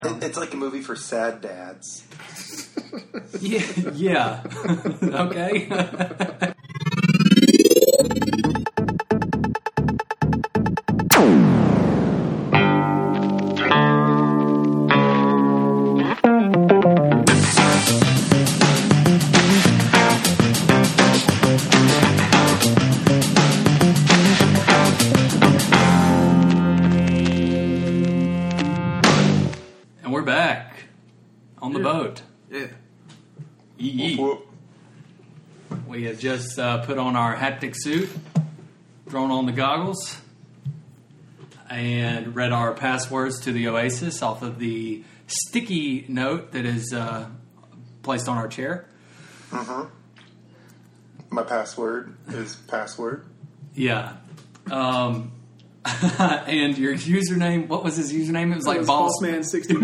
It's like a movie for sad dads. Yeah. Okay. And we're back on the boat. Yeah. Yee. We have just put on our haptic suit, thrown on the goggles, and read our passwords to the Oasis off of the sticky note that is placed on our chair. Mm-hmm. My password is password. Yeah. And your username, what was his username? It was like Bossman69.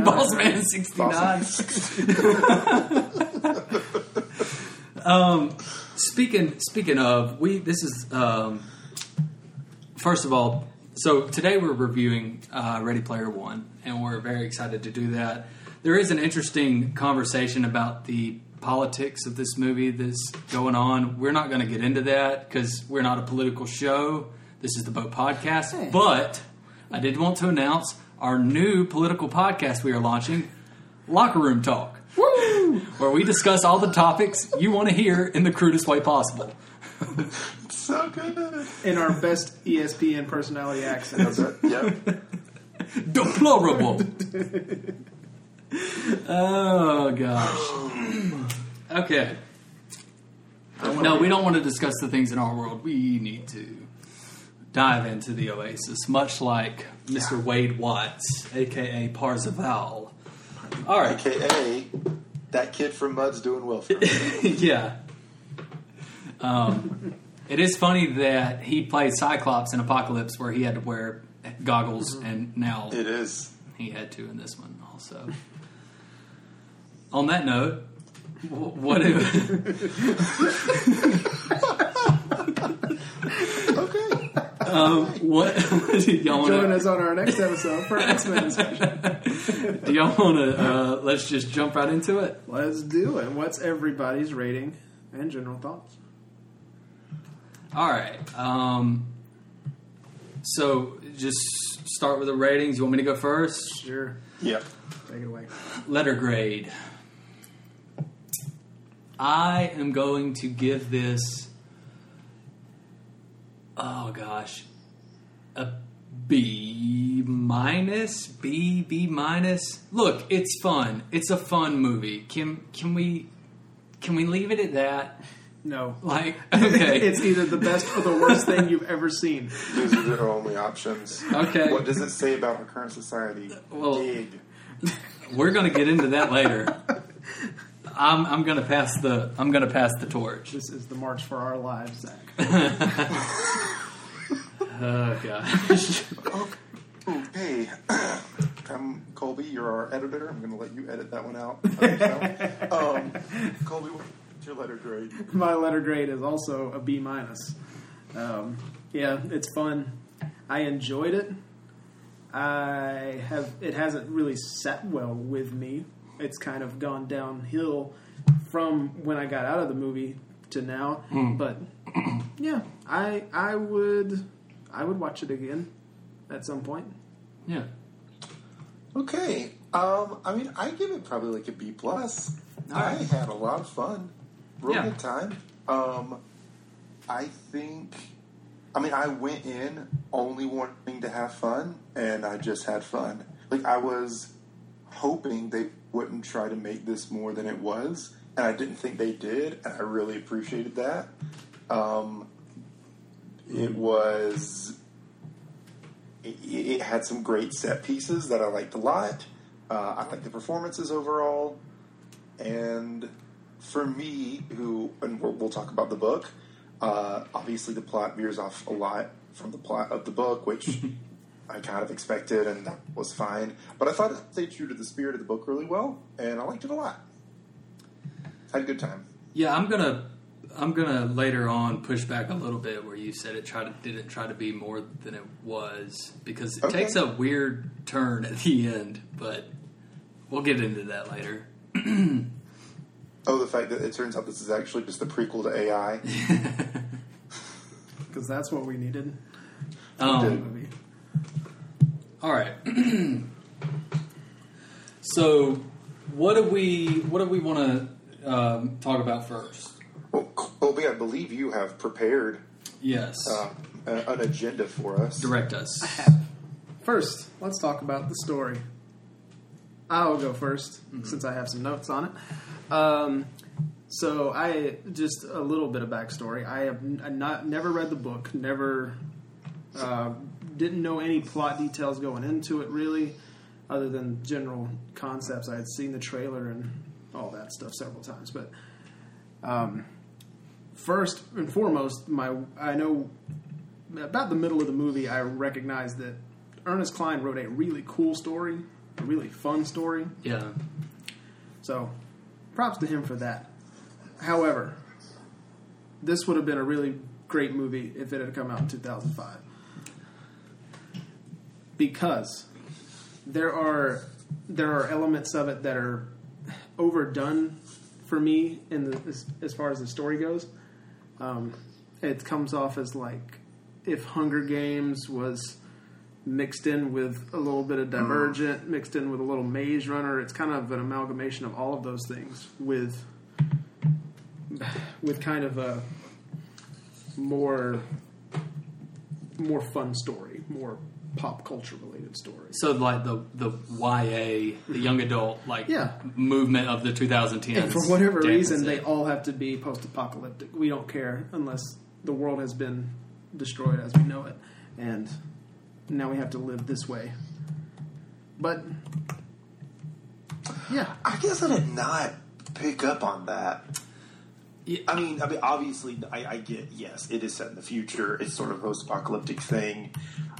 Bossman69. Speaking of, this is first of all, so today we're reviewing Ready Player One, and we're very excited to do that. There is an interesting conversation about the politics of this movie that's going on. We're not going to get into that because we're not a political show. This is the Boat Podcast, but I did want to announce our new political podcast we are launching, Locker Room Talk, where we discuss all the topics you want to hear in the crudest way possible. So good. In our best ESPN personality accents. Yep. Deplorable. Oh, gosh. Okay. No, we don't want to discuss the things in our world. We need to dive into the Oasis, much like Mr. Wade Watts, a.k.a. Parzival. All right. AKA that kid from Mud's doing Wilford. Yeah. It is funny that he played Cyclops in Apocalypse where he had to wear goggles, and now It is. he had to in this one also. On that note, what do... Okay. what do y'all want Join to... us on our next episode for X-Men discussion. Do y'all want to... let's just jump right into it? Let's do it. What's everybody's rating and general thoughts? All right. So just start with the ratings. You want me to go first? Sure. Yep. Take it away. Letter grade. I am going to give this, oh gosh, a B minus. Look, it's fun. It's a fun movie. Can we leave it at that? No. Like, okay. It's either the best or the worst thing you've ever seen. These are the only options. Okay. What does it say about our current society? Well- Dig. We're going to get into that later. I'm going to pass the torch. This is the March for Our Lives, Zach. Oh gosh. Okay. I'm Colby. You're our editor. I'm going to let you edit that one out. Colby, what's your letter grade? My letter grade is also a B minus. Yeah, it's fun. I enjoyed it. It hasn't really sat well with me. It's kind of gone downhill from when I got out of the movie to now. But yeah, I would watch it again at some point. Yeah. Okay. I mean, I give it probably like a B plus. I had a lot of fun. Real good time. I went in only wanting to have fun, and I just had fun. Like, I was hoping they wouldn't try to make this more than it was, and I didn't think they did, and I really appreciated that. It had some great set pieces that I liked a lot. I liked the performances overall, and for me, and we'll talk about the book, obviously the plot veers off a lot from the plot of the book, which I kind of expected, and that was fine. But I thought it stayed true to the spirit of the book really well, and I liked it a lot. Had a good time. Yeah, I'm gonna later on push back a little bit where you said didn't try to be more than it was, because it takes a weird turn at the end, but we'll get into that later. Oh, the fact that it turns out this is actually just the prequel to AI. Because that's what we needed. All right. So, what do we want to talk about first? Well, Colby, I believe you have prepared Yes. an agenda for us. Direct us. I have. First, let's talk about the story. I'll go first since I have some notes on it. So I just a little bit of backstory. I have never read the book. Never didn't know any plot details going into it really, other than general concepts. I had seen the trailer and all that stuff several times. But first and foremost, I know about the middle of the movie, I recognized that Ernest Cline wrote a really cool story, a really fun story. Yeah. So, props to him for that. However, this would have been a really great movie if it had come out in 2005. Because there are elements of it that are overdone for me as far as the story goes. It comes off as like if Hunger Games was mixed in with a little bit of Divergent, mixed in with a little Maze Runner. It's kind of an amalgamation of all of those things with kind of a more fun story, more pop culture related story. So like the YA, the young adult movement of the 2010s. And for whatever reason, they all have to be post-apocalyptic. We don't care unless the world has been destroyed as we know it, and now we have to live this way. But yeah, I guess I did not pick up on that. Yeah. I mean, obviously, I get, yes, it is set in the future. It's sort of a post-apocalyptic thing.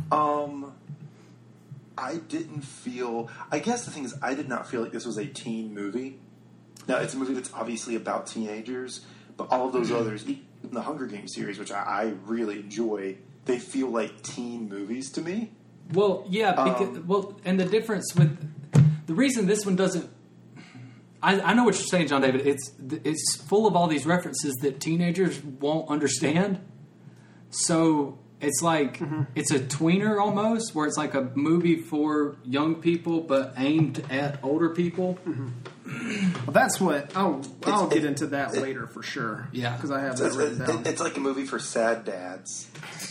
I didn't feel... I guess the thing is, I did not feel like this was a teen movie. Now, it's a movie that's obviously about teenagers, but all of those others, even the Hunger Games series, which I really enjoy, they feel like teen movies to me. Well, yeah, because, and the difference with... The reason this one doesn't... I know what you're saying, John David. It's full of all these references that teenagers won't understand. So it's like it's a tweener almost, where it's like a movie for young people but aimed at older people. Well, that's what I'll get into that later for sure. Yeah, because I have that written down. It's like a movie for sad dads.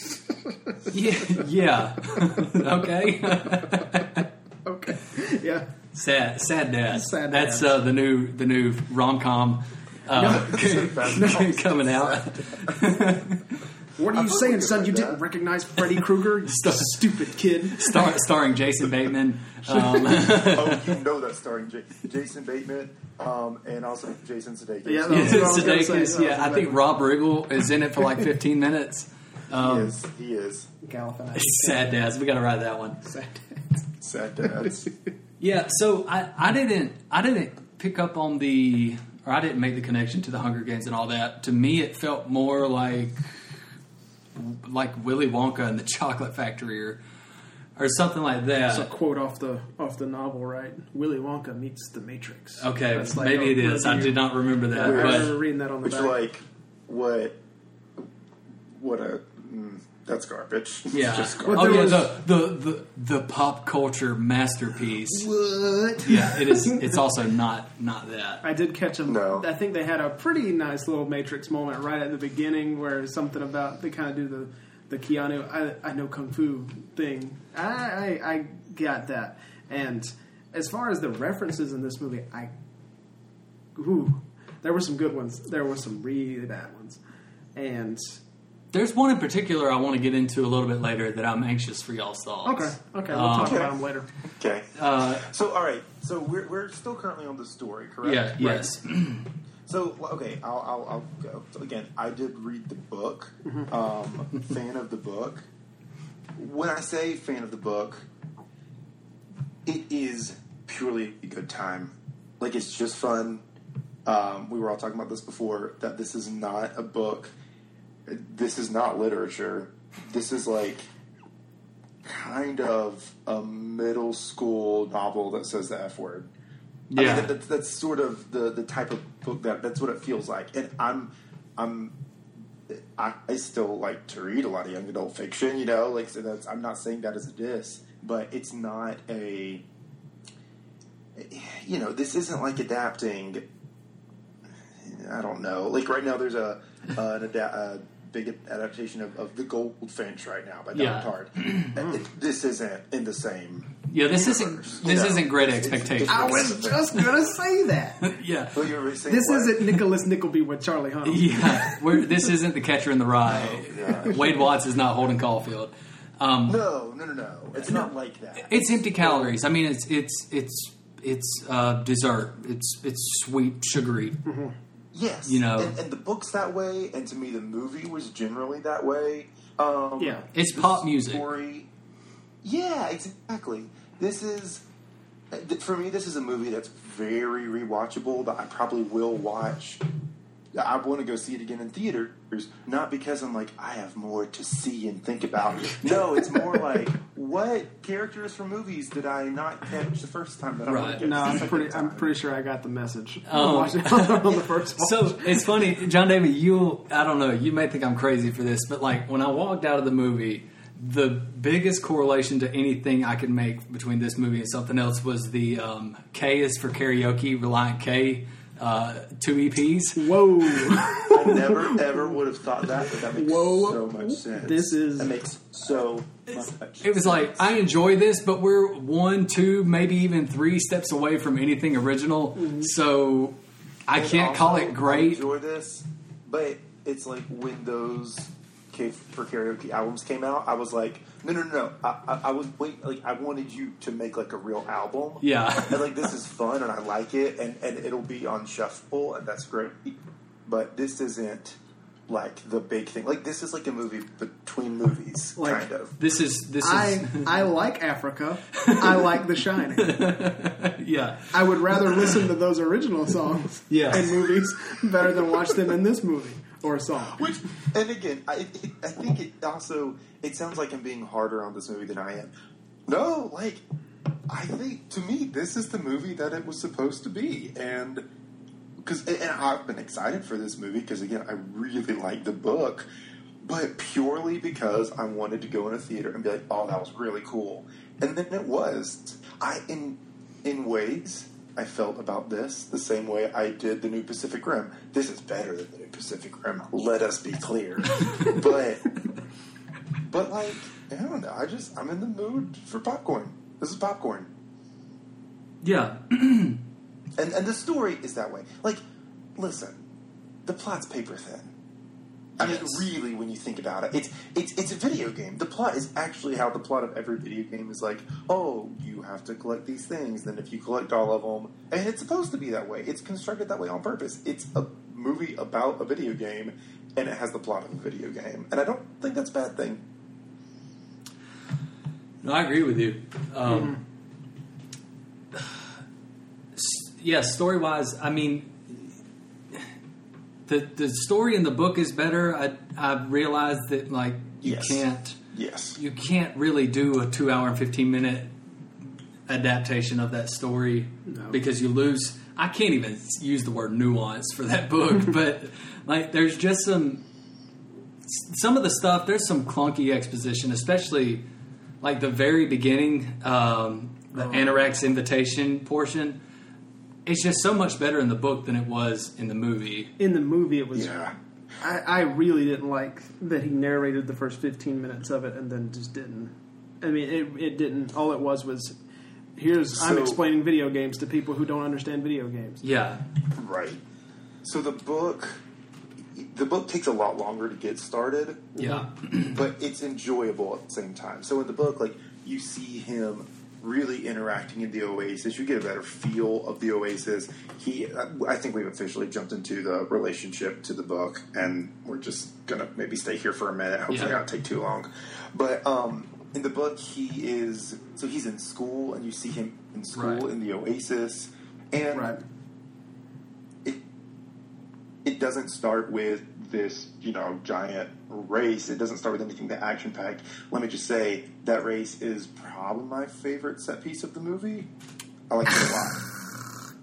Yeah. Okay. Okay. Yeah. Sad dad. Sad That's dads. the new rom-com coming out. What are you saying, son? You didn't recognize Freddy Krueger? You stupid kid. Starring Jason Bateman. Oh, you know that's starring Jason Bateman and also Jason Sudeikis. Yeah, that's what I was gonna say. Sudeikis. I think Rob Riggle is in it for like 15 minutes. He is. Galifianakis. Sad dads. We got to write that one. Sad dads. Yeah. So I didn't pick up on I didn't make the connection to the Hunger Games and all that. To me, it felt more like Willy Wonka and the Chocolate Factory or something like that. It's a quote off the novel, right? Willy Wonka meets the Matrix. Okay, That's like maybe it is. I did not remember that. I But remember reading that on the Which, back. like, what a... that's garbage. yeah. It's just What garbage. the pop culture masterpiece. What? Yeah, it is. It's also not that. I did catch them. No. I think they had a pretty nice little Matrix moment right at the beginning where something about they kind of do the Keanu I know Kung Fu thing. I got that. And as far as the references in this movie, there were some good ones. There were some really bad ones. And There's one in particular I want to get into a little bit later that I'm anxious for y'all's thoughts. okay, we'll talk about them later. Okay. So, all right. So, we're still currently on the story, correct? Yeah. Right. Yes. So, okay, I'll go. So, again, I did read the book. Fan of the book. When I say fan of the book, it is purely a good time. Like, it's just fun. We were all talking about this before, that this is not a book. This is not literature. This is like kind of a middle school novel that says the F word. Yeah. I mean, that's sort of the type of book that's what it feels like. And I still like to read a lot of young adult fiction, like, so I'm not saying that as a diss, but it's not this isn't like adapting, I don't know, like right now there's a big adaptation of The Goldfinch right now by Don Tart. This isn't in the same. Yeah, this isn't Great Expectations. I was just gonna say that. Yeah, well, you were saying This what? isn't Nicholas Nickleby with Charlie Hunnam. yeah. This isn't The Catcher in the Rye. Oh, Wade Watts is not Holden Caulfield. No. It's not like that. It's empty calories. I mean, it's dessert. It's sweet, sugary. Mm-hmm. Yes, and the book's that way, and to me, the movie was generally that way. It's pop music. Story, yeah, exactly. This is, for me, this is a movie that's very rewatchable. That I probably will watch. I want to go see it again in theaters, not because I'm like, I have more to see and think about. No, it's more like, what characters from movies did I not catch the first time that I want to get No, I'm pretty sure I got the message. On the first watch. So it's funny, John David, I don't know, you may think I'm crazy for this, but like when I walked out of the movie, the biggest correlation to anything I could make between this movie and something else was the K is for karaoke, Reliant K. 2 EPs. Whoa! I never ever would have thought that, but that makes so much sense. That makes so much. It was like, I enjoy this, but we're 1, 2, maybe even 3 steps away from anything original. Mm-hmm. So I can't call it great. I enjoy this, but it's like when those K for Karaoke albums came out, I was like, no. I was I wanted you to make like a real album. Yeah. And like, this is fun and I like it, and it'll be on shuffle, and that's great. But this isn't like the big thing. Like, this is like a movie between movies, kind of. This is. I like Africa. I like The Shining. Yeah. I would rather listen to those original songs in movies better than watch them in this movie. Or a song. Which, and again, I think it also, it sounds like I'm being harder on this movie than I am. No, like, I think, to me, this is the movie that it was supposed to be. And I've been excited for this movie because, again, I really like the book. But purely because I wanted to go in a theater and be like, oh, that was really cool. And then it was. In ways, I felt about this the same way I did the New Pacific Rim. This is better than the New Pacific Rim. Let us be clear. but like, I don't know. I'm in the mood for popcorn. This is popcorn. Yeah. and the story is that way. Like, listen, the plot's paper thin. I mean, really, when you think about it, it's a video game. The plot is actually how the plot of every video game is like, oh, you have to collect these things, then if you collect all of them, and it's supposed to be that way. It's constructed that way on purpose. It's a movie about a video game, and it has the plot of a video game. And I don't think that's a bad thing. No, I agree with you. Yeah, story-wise, I mean, the story in the book is better. I realized that, like, you can't really do a 2 hour and 15-minute adaptation of that story because you lose. I can't even use the word nuance for that book, but like, there's just some of the stuff. There's some clunky exposition, especially like the very beginning, the Anorak's invitation portion. It's just so much better in the book than it was in the movie. In the movie, it was. Yeah. I really didn't like that he narrated the first 15 minutes of it and then just didn't. I mean, it didn't. All it was I'm explaining video games to people who don't understand video games. Yeah. Right. So the book takes a lot longer to get started. Yeah. But it's enjoyable at the same time. So in the book, like, you see him really interacting in the Oasis. You get a better feel of the Oasis. I think we've officially jumped into the relationship to the book, and we're just gonna maybe stay here for a minute. Hopefully not take too long. But in the book, he's in school, and you see him in school in the Oasis, and it doesn't start with this, giant race. It doesn't start with anything that action-packed. Let me just say, that race is probably my favorite set piece of the movie. I like it a lot.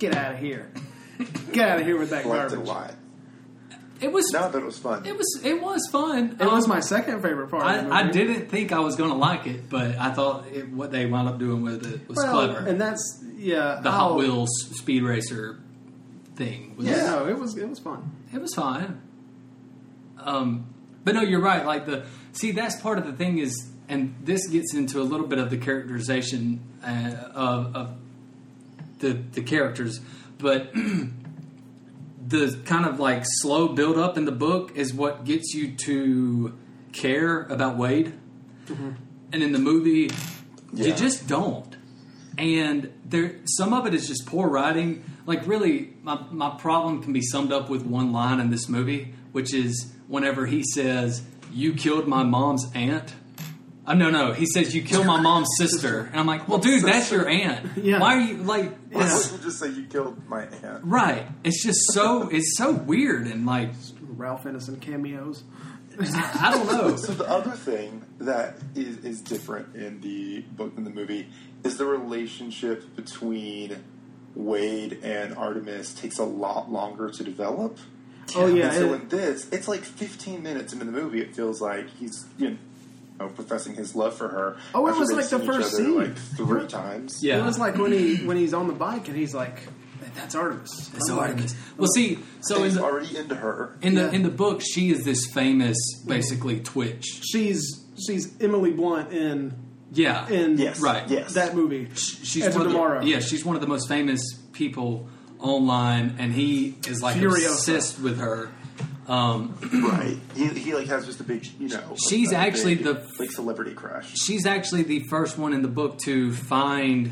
get out of here. Get out of here with that I liked garbage. it a lot. It was. No, but it was fun. It was fun. It was my second favorite part of the movie. I didn't think I was going to like it, but I thought what they wound up doing with it was clever. And that's the Hot Wheels Speed Racer thing. No, it was fun. It was fine. But no, you're right. Like that's part of the thing is, and this gets into a little bit of the characterization of the characters, but the kind of like slow build up in the book is what gets you to care about Wade, and in the movie, you just don't. And some of it is just poor writing. Like really, my problem can be summed up with one line in this movie, which is whenever he says, "You killed my mom's aunt." No. He says, "You killed my mom's sister," and I'm like, "Well, dude, that's your aunt. Yeah. Why are you like?" Why would you just say you killed my aunt? Right. It's just it's so weird and like Ralph Ineson cameos. I don't know. So the other thing that is different in the book than the movie is the relationship between Wade and Artemis takes a lot longer to develop. Oh yeah. And so in this, it's like 15 minutes into the movie. It feels like he's professing his love for her. Oh, it after was they've like the seen first each other, scene. like 3 times. Yeah. It was like when he's on the bike and he's like, "That's Artemis." It's I'm Artemis. Well, see, so And in he's the already into her. in the book, she is this famous, basically Twitch. She's Emily Blunt in Yeah. Yes. Right. Yes. that movie. She's Edward one of Tomorrow. she's one of the most famous people online, and he is like Furiosa. obsessed with her. Right. He like has just a big, She's a actually big, the- like celebrity crush. She's actually the first one in the book to find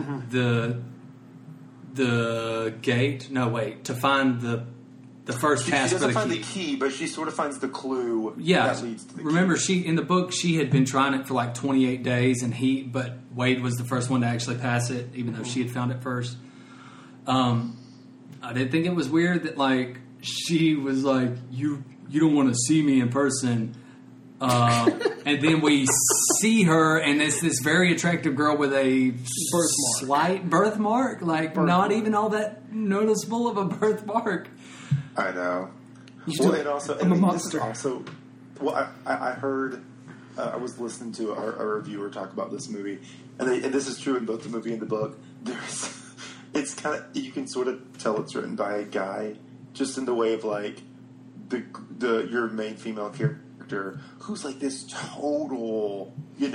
the gate. No, wait, to find the first She task for doesn't the find key. the key, but she sort of finds the clue Yeah, that leads to the remember key. in the book she had been trying it for like 28 days, and but Wade was the first one to actually pass it, even though she had found it first. I didn't think it was weird that like she was like, you don't want to see me in person, and then we see her, and it's this very attractive girl with a slight birthmark, like not even all that noticeable of a birthmark. I know. do- And also, I'm a this monster. is also, I heard. I was listening to a reviewer talk about this movie, and this is true in both the movie and the book. It's kind of, you can sort of tell it's written by a guy, just in the way of like your main female character who's like this total,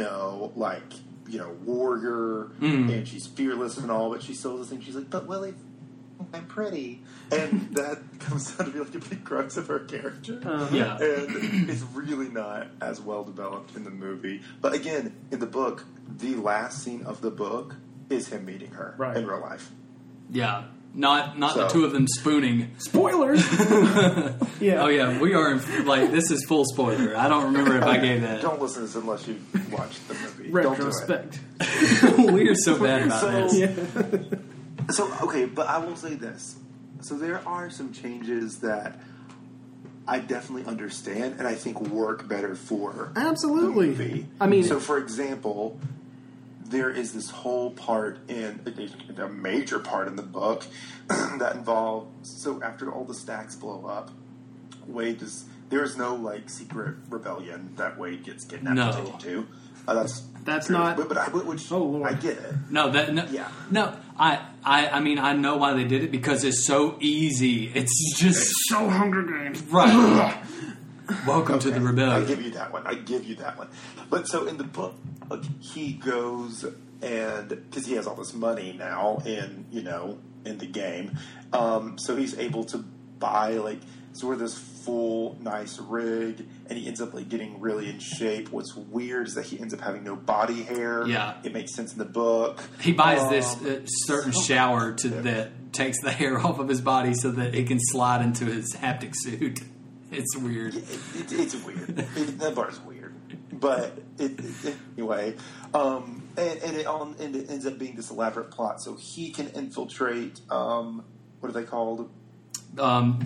warrior, and she's fearless and all, but she still doesn't think she's like, but Willie, I'm pretty, and that comes out to be like a big crux of her character. Yeah. And it's really not as well developed in the movie. But again, in the book, the last scene of the book is him meeting her in real life. Yeah, not the So- two of them spooning. Spoilers. Yeah. Oh yeah, we are this is full spoiler. I don't remember if I gave that. Don't listen to this unless you watched the movie. Retrospect. We are so bad about So- this. Yeah. So, okay, but I will say this. So there are some changes that I definitely understand and I think work better for Absolutely. the movie. I mean, so for example, there is this whole part a major part in the book that involves, so after all the stacks blow up, there is no like secret rebellion that Wade gets kidnapped and taken to. That's not- which Oh, Lord. I get it. No. I mean, I know why they did it because it's so easy. It's just so Hunger Games. right. Welcome to the I rebellion. give you that one. But so in the book, he goes and because he has all this money now in the game, so he's able to buy like sort of this full nice rig, and he ends up like getting really in shape. What's weird is that he ends up having no body hair. Yeah. It makes sense in the book. He buys this certain shower that takes the hair off of his body so that it can slide into his haptic suit. It's weird. It's weird. That part's weird, but anyway. And it ends up being this elaborate plot, so he can infiltrate. What are they called? The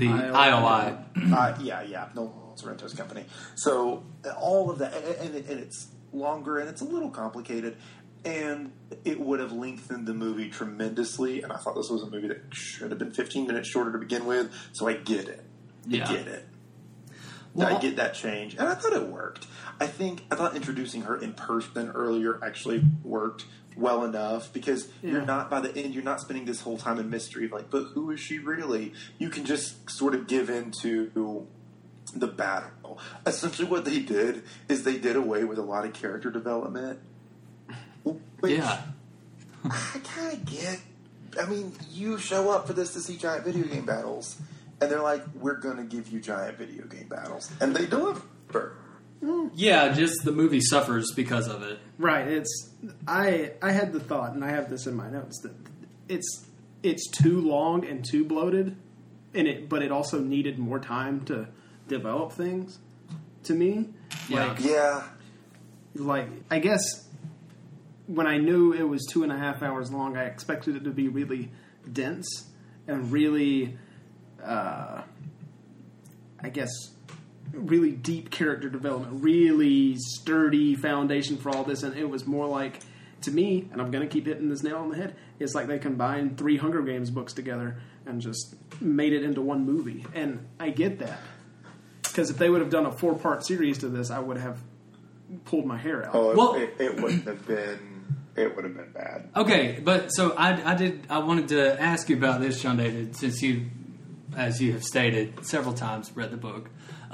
IOI. Yeah, no Sorrento's company. So all of that, and it's longer and it's a little complicated. and it would have lengthened the movie tremendously. And I thought this was a movie that should have been 15 minutes shorter to begin with. So I get it. Yeah. I get it. Well, I get that change, and I thought it worked. I thought introducing her in person earlier actually worked well enough because you're not, by the end, you're not spending this whole time in mystery of like, but who is she really? You can just sort of give into the battle. Essentially what they did is they did away with a lot of character development. Which yeah. I kind of get. I mean, you show up for this to see giant video game battles, and they're like, we're going to give you giant video game battles. And they deliver. Yeah, just the movie suffers because of it. Right. I had the thought, and I have this in my notes, that it's too long and too bloated, but it also needed more time to develop things. To me, Yeah. like I guess when I knew it was 2.5 hours long, I expected it to be really dense and really, I guess, really deep character development, really sturdy foundation for all this, and it was more like, to me, and I'm going to keep hitting this nail on the head, it's like they combined 3 Hunger Games books together and just made it into one movie. And I get that. Because if they would have done a 4-part series to this, I would have pulled my hair out. Oh, it wouldn't have been. It would have been bad. Okay, but so I wanted to ask you about this, John David, since you, as you have stated several times, read the book.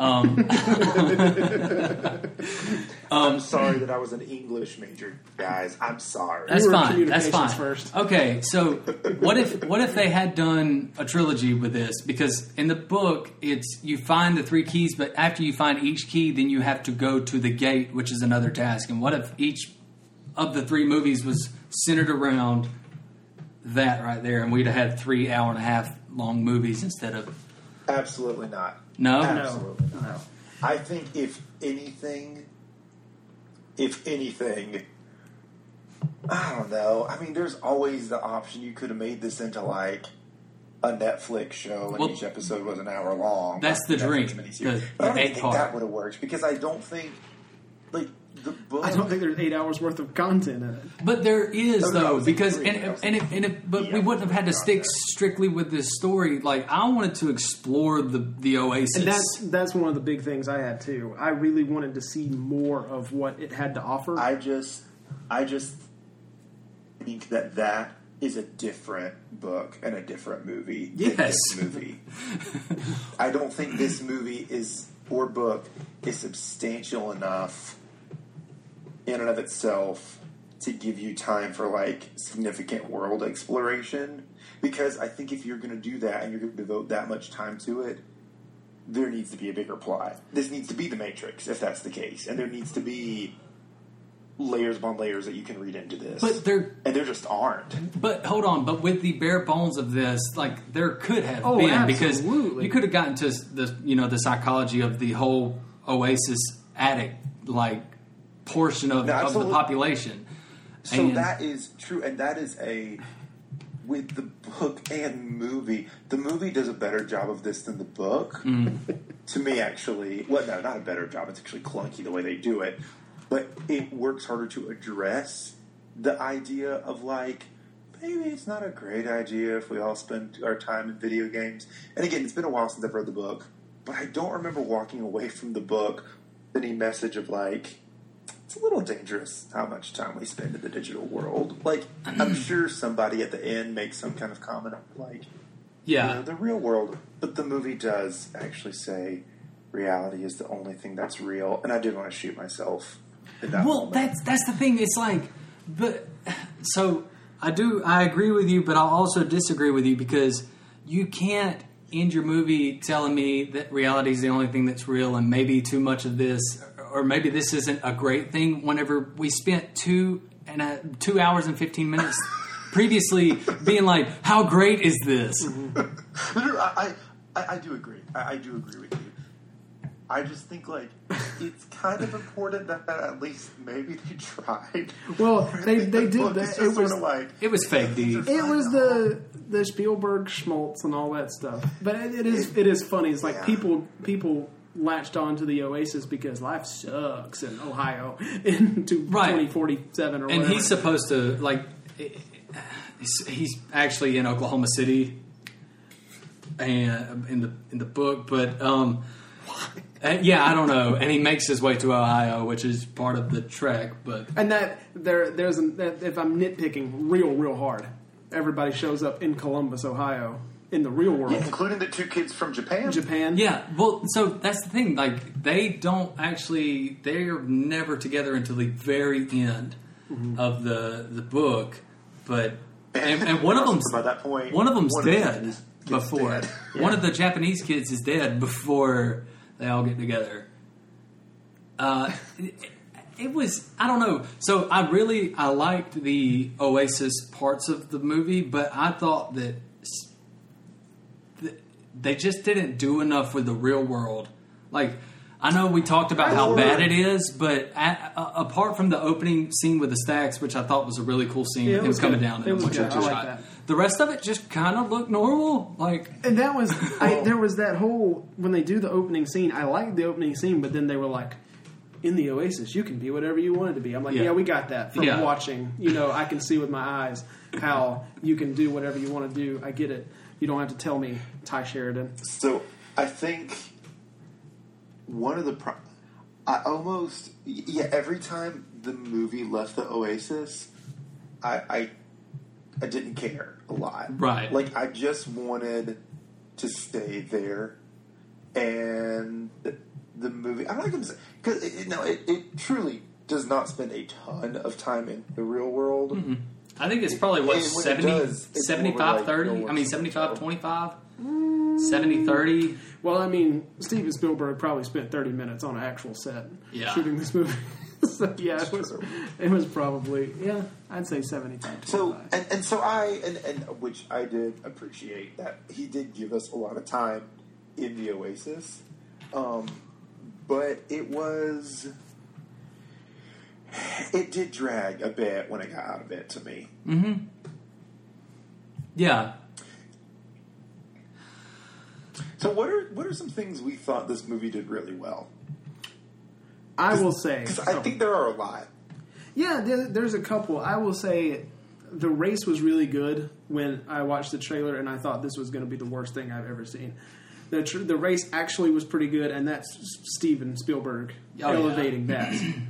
I'm sorry that I was an English major, guys. I'm sorry. That's You were fine. That's communications fine. first. Okay, so what if they had done a trilogy with this? Because in the book, it's you find the 3 keys, but after you find each key, then you have to go to the gate, which is another task. And what if each of the 3 movies was centered around that right there, and we'd have had 3 hour-and-a-half long movies instead of Absolutely not. no? Absolutely not. No. I think if anything, I don't know. I mean, there's always the option you could have made this into like a Netflix show, and Well, each episode was an hour long. that's the Netflix dream, miniseries. the But I don't 8 think part. that would have worked because I don't think like the book. I don't think there's 8 hours worth of content in it. But there is No, though, it's because three. but we Yeah, wouldn't have had to stick content. strictly with this story. Like I wanted to explore the Oasis. And that's one of the big things I had too. I really wanted to see more of what it had to offer. I just think that is a different book and a different movie than Yes. this movie. I don't think this movie or book is substantial enough in and of itself to give you time for like significant world exploration. Because I think if you're going to do that and you're going to devote that much time to it, there needs to be a bigger plot. This needs to be The Matrix, if that's the case. And there needs to be layers upon layers that you can read into this. But there just aren't. But hold on, but with the bare bones of this, like there could have Oh, been because absolutely. you could have gotten to the psychology of the whole Oasis addict like portion of No, the absolutely. population. So And- that is true, and that is with the book and movie. The movie does a better job of this than the book. To me, actually. Well, no, not a better job. It's actually clunky the way they do it. But it works harder to address the idea of, like, maybe it's not a great idea if we all spend our time in video games. And again, it's been a while since I've read the book, but I don't remember walking away from the book with any message of, like, it's a little dangerous how much time we spend in the digital world. Like, I'm sure somebody at the end makes some kind of comment like, yeah. the real world. But the movie does actually say reality is the only thing that's real. And I did want to shoot myself in that Well, moment. that's the thing. It's like, but so I agree with you, but I'll also disagree with you because you can't end your movie telling me that reality is the only thing that's real, and maybe too much of this, or maybe this isn't a great thing. Whenever we spent 2 hours and 15 minutes previously being like, how great is this? I do agree. I do agree with you. I just think, like, it's kind of important that at least maybe they tried. Well, they did Look, that. it's It just was sort of like... It was fake, dude. it was the Spielberg schmaltz and all that stuff. But it is funny. It's like Yeah. people latched on to the Oasis because life sucks in Ohio in 2047 or whatever. And he's supposed to, like, he's actually in Oklahoma City and in the book, but yeah, I don't know. And he makes his way to Ohio, which is part of the trek. But and there's if I'm nitpicking real hard, everybody shows up in Columbus, Ohio, in the real world, including the 2 kids from Japan. Yeah, well, so that's the thing. Like, they're never together until the very end of the book. But and one of them's by that point, one of them's dead is before. dead. Yeah. One of the Japanese kids is dead before they all get together. It was, I don't know. So I liked the Oasis parts of the movie, but I thought that they just didn't do enough with the real world. Like, I know we talked about how bad it is, but apart from the opening scene with the stacks, which I thought was a really cool scene, it was coming down in a bunch of shot. The rest of it just kind of looked normal. Like, and that was there was that whole when they do the opening scene. I liked the opening scene, but then they were like, in the Oasis, you can be whatever you wanted to be. I'm like, yeah we got that from watching. You know, I can see with my eyes how you can do whatever you want to do. I get it. You don't have to tell me, Ty Sheridan. So I think one of the every time the movie left the Oasis, I didn't care a lot. Right. Like, I just wanted to stay there, and the movie, I'm not going to say, because it truly does not spend a ton of time in the real world. Mm-hmm. I think it's probably, 75-30? I mean, 75-25? 70-30? Well, I mean, Steven Spielberg probably spent 30 minutes on an actual set shooting this movie. So, yeah, it was probably, I'd say 75-25. So, and so which I did appreciate that he did give us a lot of time in the Oasis. But it did drag a bit when it got out of it to me. Mm-hmm. Yeah. So what are some things we thought this movie did really well? I will say, because I think there are a lot. Yeah, there's a couple. I will say the race was really good when I watched the trailer, and I thought this was going to be the worst thing I've ever seen. The race actually was pretty good, and that's Steven Spielberg elevating that.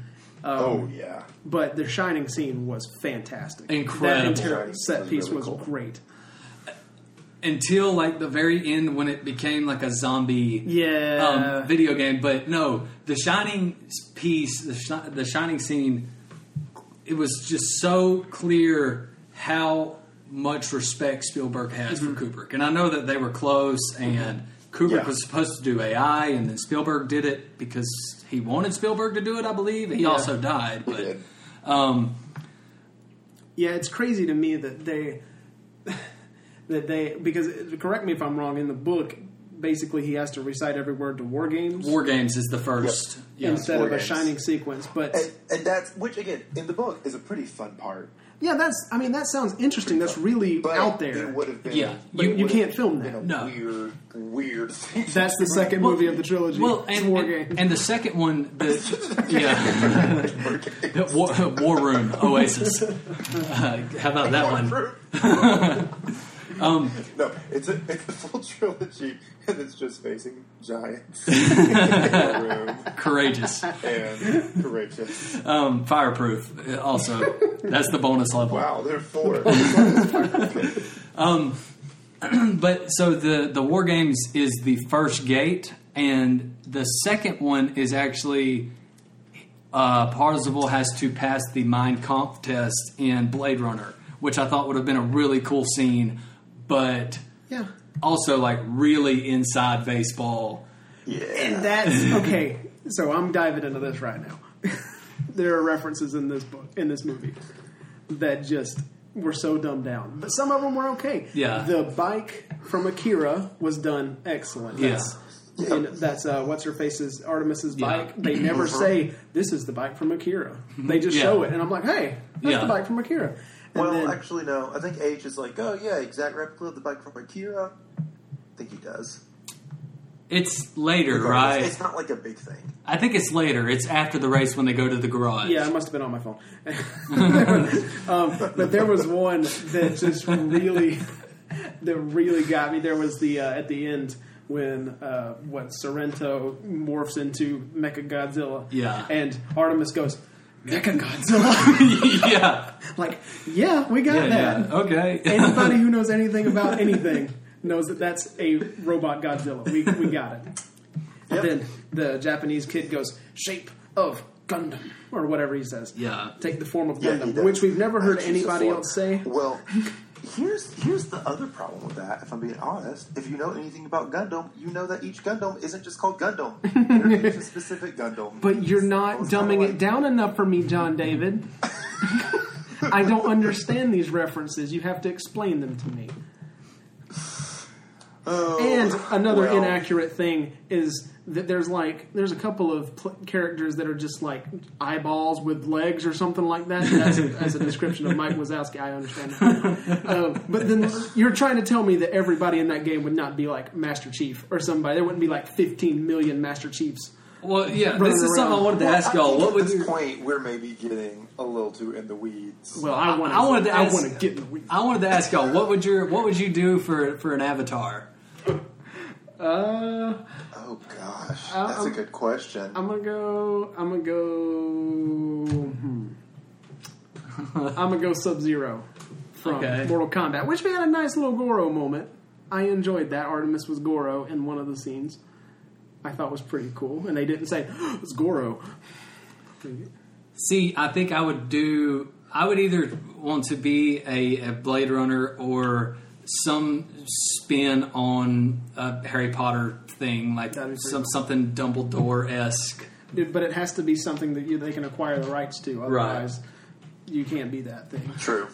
But the Shining scene was fantastic. Incredible. That entire set piece was great. Until, like, the very end when it became like a zombie video game. But no, the Shining piece, the Shining scene, it was just so clear how much respect Spielberg has for Kubrick. And I know that they were close, and Kubrick was supposed to do AI, and then Spielberg did it because he wanted Spielberg to do it, I believe. He also died. But it's crazy to me that they because, correct me if I'm wrong, in the book, basically he has to recite every word to War Games. War Games is the first. Instead of a Shining sequence. But and that's, which again, in the book, is a pretty fun part. Yeah, that sounds interesting. That's really out there. It would have been. But you can't film that. No. Weird thing. That's the second movie of the trilogy. Well, and the second one, War Room, Oasis. How about that one? No, it's a full trilogy, and it's just facing giants. Courageous. And courageous. Fireproof, also. That's the bonus level. Wow, there are 4. But so the War Games is the first gate, and the second one is actually Parzival has to pass the Mein Kampf test in Blade Runner, which I thought would have been a really cool scene, but also like really inside baseball. Yeah. And that's okay. So I'm diving into this right now. There are references in this book, in this movie, that just were so dumbed down. But some of them were okay. Yeah. The bike from Akira was done excellent. And that's what's her face's Artemis's bike. They never say this is the bike from Akira. They just show it, and I'm like, hey, that's the bike from Akira. And actually, no. I think H is like, oh yeah, exact replica of the bike from Akira. I think he does. It's later, Regardless, right? It's not like a big thing. I think it's later. It's after the race when they go to the garage. Yeah, I must have been on my phone. But there was one that just really got me. There was the at the end when Sorrento morphs into Mechagodzilla. Yeah. And Artemis goes, Mechagodzilla. Yeah. Like, yeah, we got that. Yeah. Okay. Anybody who knows anything about anything knows that that's a robot Godzilla. We got it. And then the Japanese kid goes, shape of Gundam, or whatever he says. Yeah. Take the form of Yeah, Gundam, he does. which we've never heard Choose anybody the form. else say. Well, here's the other problem with that, if I'm being honest. If you know anything about Gundam, you know that each Gundam isn't just called Gundam. There's a specific Gundam. But you're not dumbing it down enough for me, John David. I don't understand these references. You have to explain them to me. Oh, And another well, inaccurate thing is that there's a couple of characters that are just like eyeballs with legs or something like that. That's a description of Mike Wazowski. I understand. But then you're trying to tell me that everybody in that game would not be like Master Chief or somebody. There wouldn't be like 15 million Master Chiefs. Well, yeah, Running this is something I around. wanted to ask I y'all. think What at would this you... point we're maybe getting a little too in the weeds. Well, I want to get in the weeds. I wanted to ask y'all, what would you do for an avatar? Oh gosh, that's a good question. I'm gonna go Sub-Zero from Okay. Mortal Kombat, which we had a nice little Goro moment. I enjoyed that. Artemis was Goro in one of the scenes. I thought was pretty cool, and they didn't say it's Goro. See, I think I would either want to be a Blade Runner or some spin on a Harry Potter thing, like That'd be pretty something Dumbledore-esque. But it has to be something that they can acquire the rights to. Otherwise, you can't be that thing. True.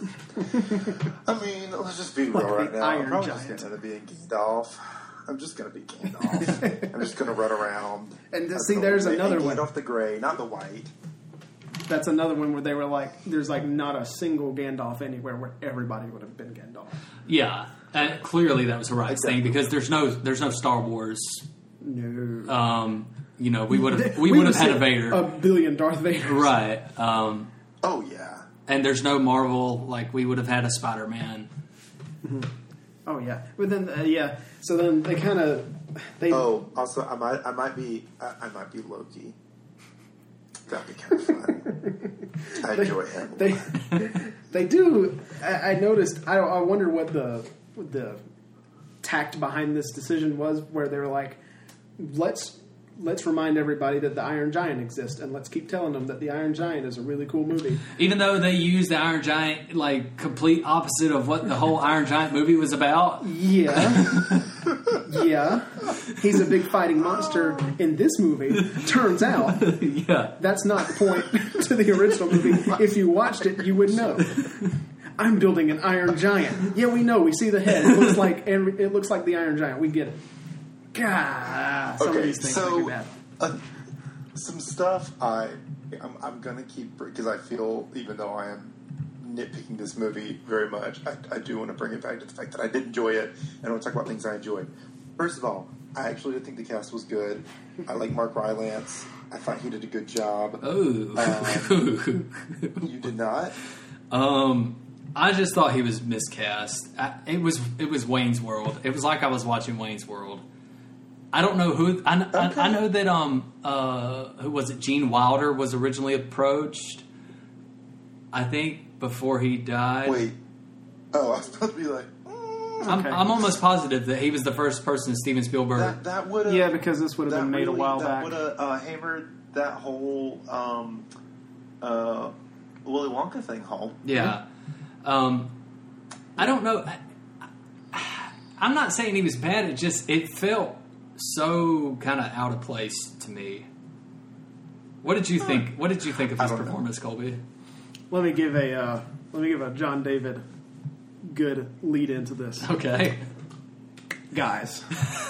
I mean, let's just be real right the now. I'm Iron probably Giant. just going to be Gandalf. I'm just going to be Gandalf. I'm just going to run around. And That's see, the there's only- another and one. Gandalf the Grey, not the White. That's another one where they were like, there's like not a single Gandalf anywhere where everybody would have been Gandalf. Yeah, clearly that was the right thing because there's no Star Wars. No. We would have had a Vader, A billion Darth Vader. right? Oh, yeah. And there's no Marvel, like we would have had a Spider-Man. Oh yeah, but then so then they kind of Oh, also, I might be Loki. That'd be kind of fun. I enjoy him. They do. I noticed. I wonder what the tact behind this decision was, where they were like, let's remind everybody that the Iron Giant exists, and let's keep telling them that the Iron Giant is a really cool movie. Even though they used the Iron Giant, like complete opposite of what the whole Iron Giant movie was about. Yeah. Yeah. He's a big fighting monster in this movie. Turns out Yeah. that's not the point to the original movie. If you watched it, you would know. I'm building an Iron Giant. Yeah, we know. We see the head. It looks like the Iron Giant. We get it. God, some of these things make me mad. Some stuff I'm going to keep, because I feel, even though I am nitpicking this movie very much, I do want to bring it back to the fact that I did enjoy it, and I want to talk about things I enjoyed. First of all, I actually did think the cast was good. I like Mark Rylance. I thought he did a good job. Oh. You did not? I just thought he was miscast. It was Wayne's World. It was like I was watching Wayne's World. I don't know who. I know that who was it? Gene Wilder was originally approached. I think before he died. Wait. Oh, I was about to be like, Okay. I'm almost positive that he was the first person Steven Spielberg. that would have. Yeah, because this would have been made a while back. That would have hammered that whole Willy Wonka thing home. Yeah. I don't know. I'm not saying he was bad. It felt so kind of out of place to me. What did you think? What did you think of his performance, Colby? Let me give a John David good lead into this. Okay. Guys,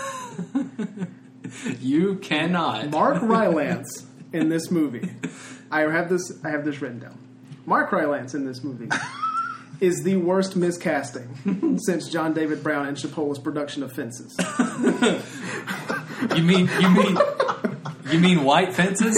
You cannot. Mark Rylance in this movie. I have this written down. Mark Rylance in this movie is the worst miscasting since John David Brown and Chipole's production of Fences. You mean white fences?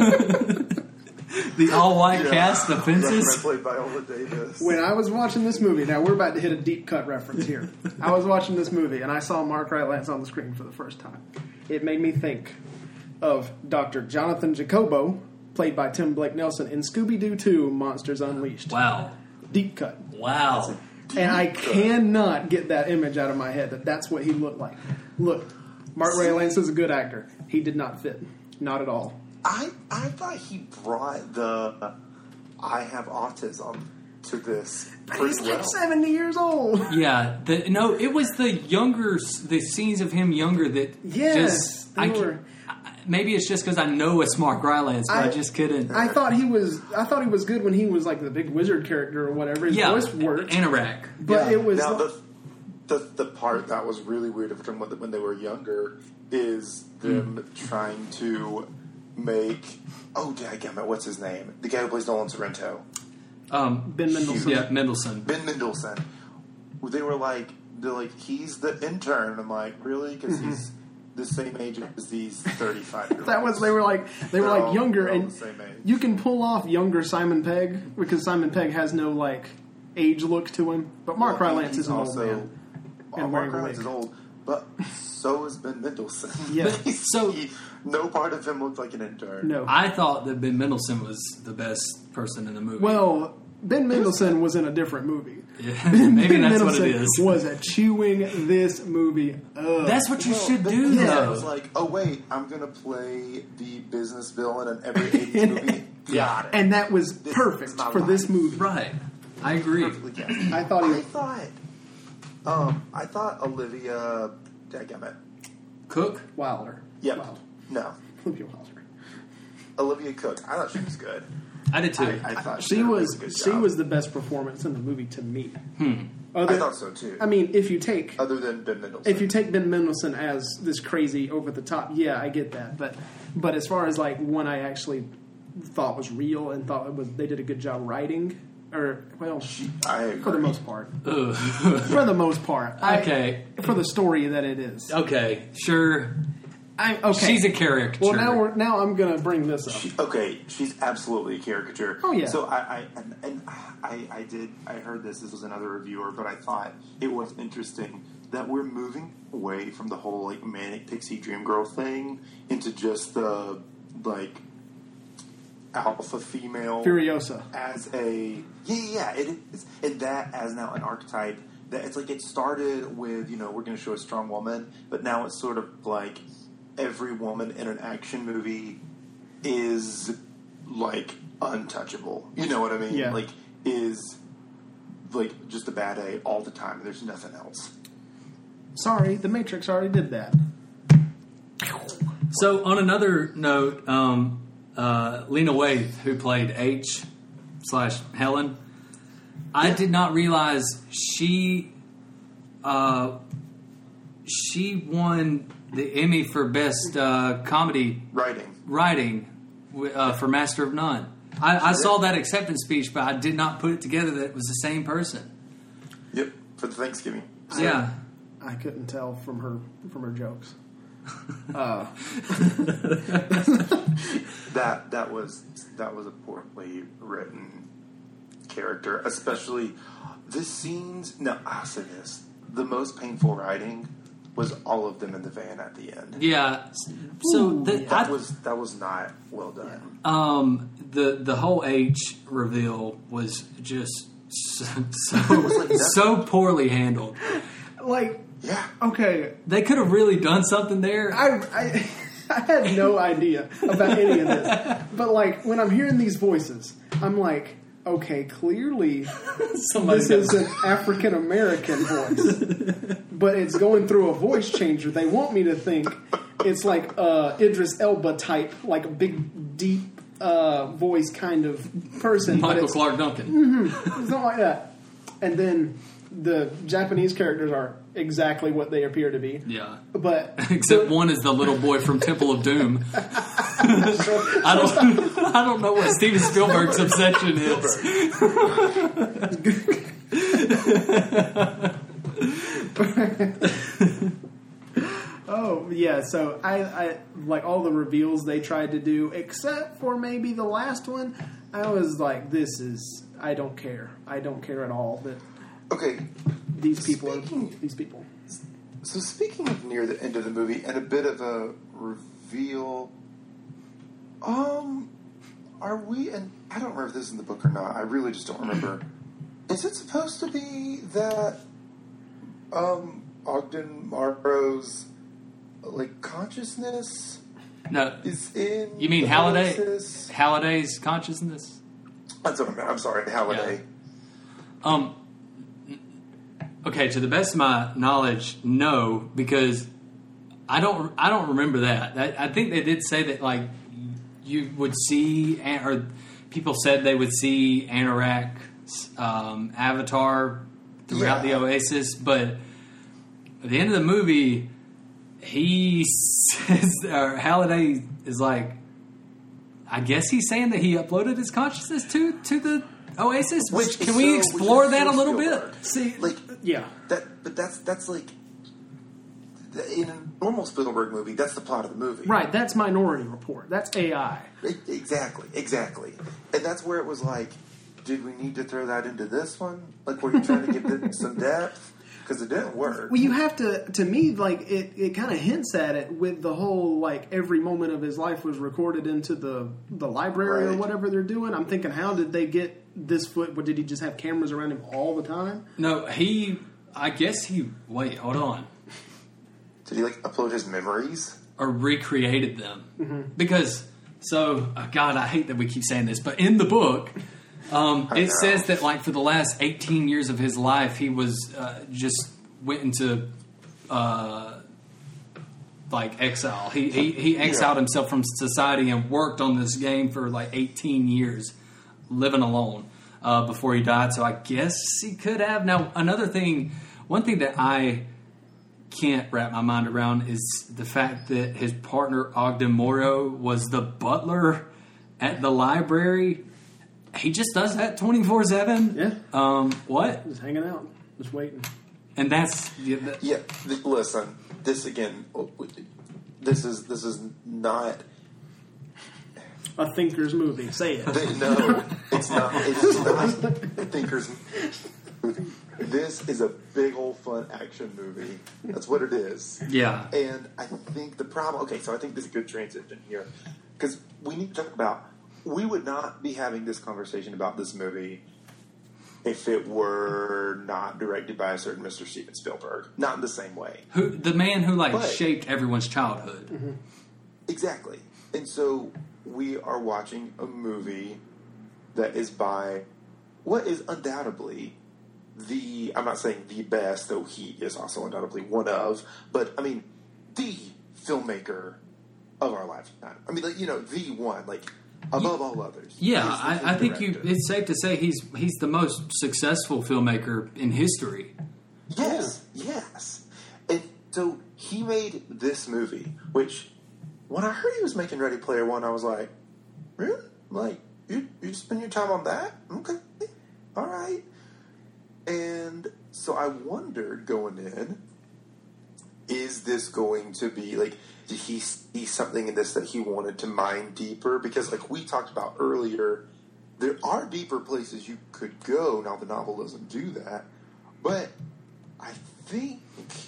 The all-white cast of fences? Played Viola Davis. When I was watching this movie, now we're about to hit a deep cut reference here. I was watching this movie and I saw Mark Rylance on the screen for the first time. It made me think of Dr. Jonathan Jacobo, played by Tim Blake Nelson, in Scooby-Doo 2: Monsters Unleashed. Wow. Deep cut. Wow. And I cannot get that image out of my head that that's what he looked like. Look, Mark Rylance is a good actor. He did not fit. Not at all. I thought he brought the I have autism to this But pretty he's like well. 70 years old. Yeah. It was the scenes of him younger that Yes, just... they were. Maybe it's just because I know it's Mark Rylance, but I just couldn't... I thought he was good when he was like the big wizard character or whatever. His voice worked. Anorak. But it was... Now, the part that was really weird when they were younger is them trying to make... Oh, dadgummit, what's his name? The guy who plays Nolan Sorrento. Ben Mendelsohn. Yeah, Mendelsohn. Ben Mendelsohn. They're like, he's the intern. I'm like, really? Because he's the same age as these 35-year-olds. That was they were like younger, they're all and the same age. you can pull off younger Simon Pegg because Simon Pegg has no like age look to him. But Mark Rylance is an old man. And Mark wearing a Rylance wig. is old, but so is Ben Mendelsohn. Yeah. So- no part of him looked like an intern. No. I thought that Ben Mendelsohn was the best person in the movie. Well, Ben Mendelsohn was in a different movie. Yeah, maybe Ben that's what Mendelsohn it is. was chewing this movie up. That's what you should Ben do, Mendelsohn though. was like, oh wait, I'm gonna play the business villain in every 80s movie. Got it. And that was This perfect is my for this life. movie. Right. I agree. Perfectly cast. I thought he was... I thought Olivia. Dadgummit. Cook? Wilder. Yep. Wilder. No. Olivia Wilder. Olivia Cook. I thought she was good. I did too. I thought She did a was really good she job. was the best performance in the movie to me. I thought so too. I mean, if you take Other than Ben Mendelsohn. Ben Mendelsohn as this crazy over the top, yeah, I get that. But as far as like one I actually thought was real and thought they did a good job writing, or well, I agree. for the most part, Ugh. for the most part, Okay. for the story that it is. Okay, sure. Okay. She's a caricature. Well, now I'm gonna bring this up. She's absolutely a caricature. Oh, yeah. So I heard this. This was another reviewer, but I thought it was interesting that we're moving away from the whole like manic pixie dream girl thing into just the like alpha female Furiosa. as a it is, and that as now an archetype that it's like it started with we're going to show a strong woman, but now it's sort of like every woman in an action movie is like untouchable. You know what I mean? Yeah. Like is like just a bad A all the time. There's nothing else. Sorry, The Matrix already did that. So, on another note, Lena Waithe, who played H/Helen, I did not realize she won the Emmy for Best Comedy Writing. for Master of None. I saw that acceptance speech, but I did not put it together that it was the same person. Yep, for the Thanksgiving. Yeah. I couldn't tell from her jokes. That was a poorly written character, especially the scenes. No, I'll say this: the most painful writing was all of them in the van at the end. Yeah. So That was not well done. the whole H reveal was just so poorly handled. Like, Yeah. okay, They could have really done something there. I had no idea about any of this. But, like, when I'm hearing these voices, I'm like, okay, clearly this is an African-American voice. But it's going through a voice changer. They want me to think it's like Idris Elba type, like a big, deep voice kind of person. Michael but Clark Duncan. it's not like that. And then the Japanese characters are exactly what they appear to be. Yeah. But Except one is the little boy from Temple of Doom. I don't know what Steven Spielberg's obsession is. oh yeah, so I like all the reveals they tried to do, except for maybe the last one. I was like, I don't care. I don't care at all that Okay. these people are these people. So speaking of near the end of the movie and a bit of a reveal, are we? And I don't remember if this is in the book or not. I really just don't remember. Is it supposed to be that Ogden Morrow's like consciousness No, is in? you mean the Halliday? Oasis? Halliday's consciousness? That's what I meant. I'm sorry, Halliday. Okay, to the best of my knowledge, no, because I don't remember that. I think they did say that like you would see, or people said they would see Anorak's avatar throughout the Oasis, but at the end of the movie, he says, or Halliday is like, I guess he's saying that he uploaded his consciousness to the Oasis. Which can we explore that a little bit? See, Like, yeah, but that's like in a normal Spielberg movie. That's the plot of the movie, right. That's Minority Report. That's AI. Exactly, and that's where it was like, did we need to throw that into this one? Like, were you trying to give it some depth? Because it didn't work. Well, you have to me, like, it kind of hints at it with the whole, like, every moment of his life was recorded into the library or whatever they're doing. I'm thinking, how did they get this foot? What, did he just have cameras around him all the time? No, wait, hold on. Did he, like, upload his memories? Or recreated them. Mm-hmm. Because, God, I hate that we keep saying this, but in the book, it says that, like, for the last 18 years of his life, he was just went into, like, exile. He exiled himself from society and worked on this game for, like, 18 years, living alone, before he died. So I guess he could have. Now, one thing that I can't wrap my mind around is the fact that his partner, Ogden Morrow, was the butler at the library. He just does that 24/7. Yeah. What? Just hanging out, just waiting. And that's Listen, this again. This is not a Thinker's movie. Say it. No, it's not. It's not a Thinker's movie. This is a big old fun action movie. That's what it is. Yeah. And I think the problem. Okay, so I think this is a good transition here because we need to talk about. We would not be having this conversation about this movie if it were not directed by a certain Mr. Steven Spielberg. Not in the same way. The man who shaped everyone's childhood. Mm-hmm. Exactly. And so we are watching a movie that is by what is undoubtedly I'm not saying the best, though he is also undoubtedly one of, but I mean, the filmmaker of our lifetime. I mean, the one, above all others. Yeah, I think it's safe to say he's the most successful filmmaker in history. Yes. And so he made this movie, which when I heard he was making Ready Player One, I was like, really? Like, you spend your time on that? Okay. All right. And so I wondered going in, is this going to be, did he see something in this that he wanted to mine deeper? Because, like we talked about earlier, there are deeper places you could go. Now, the novel doesn't do that. But I think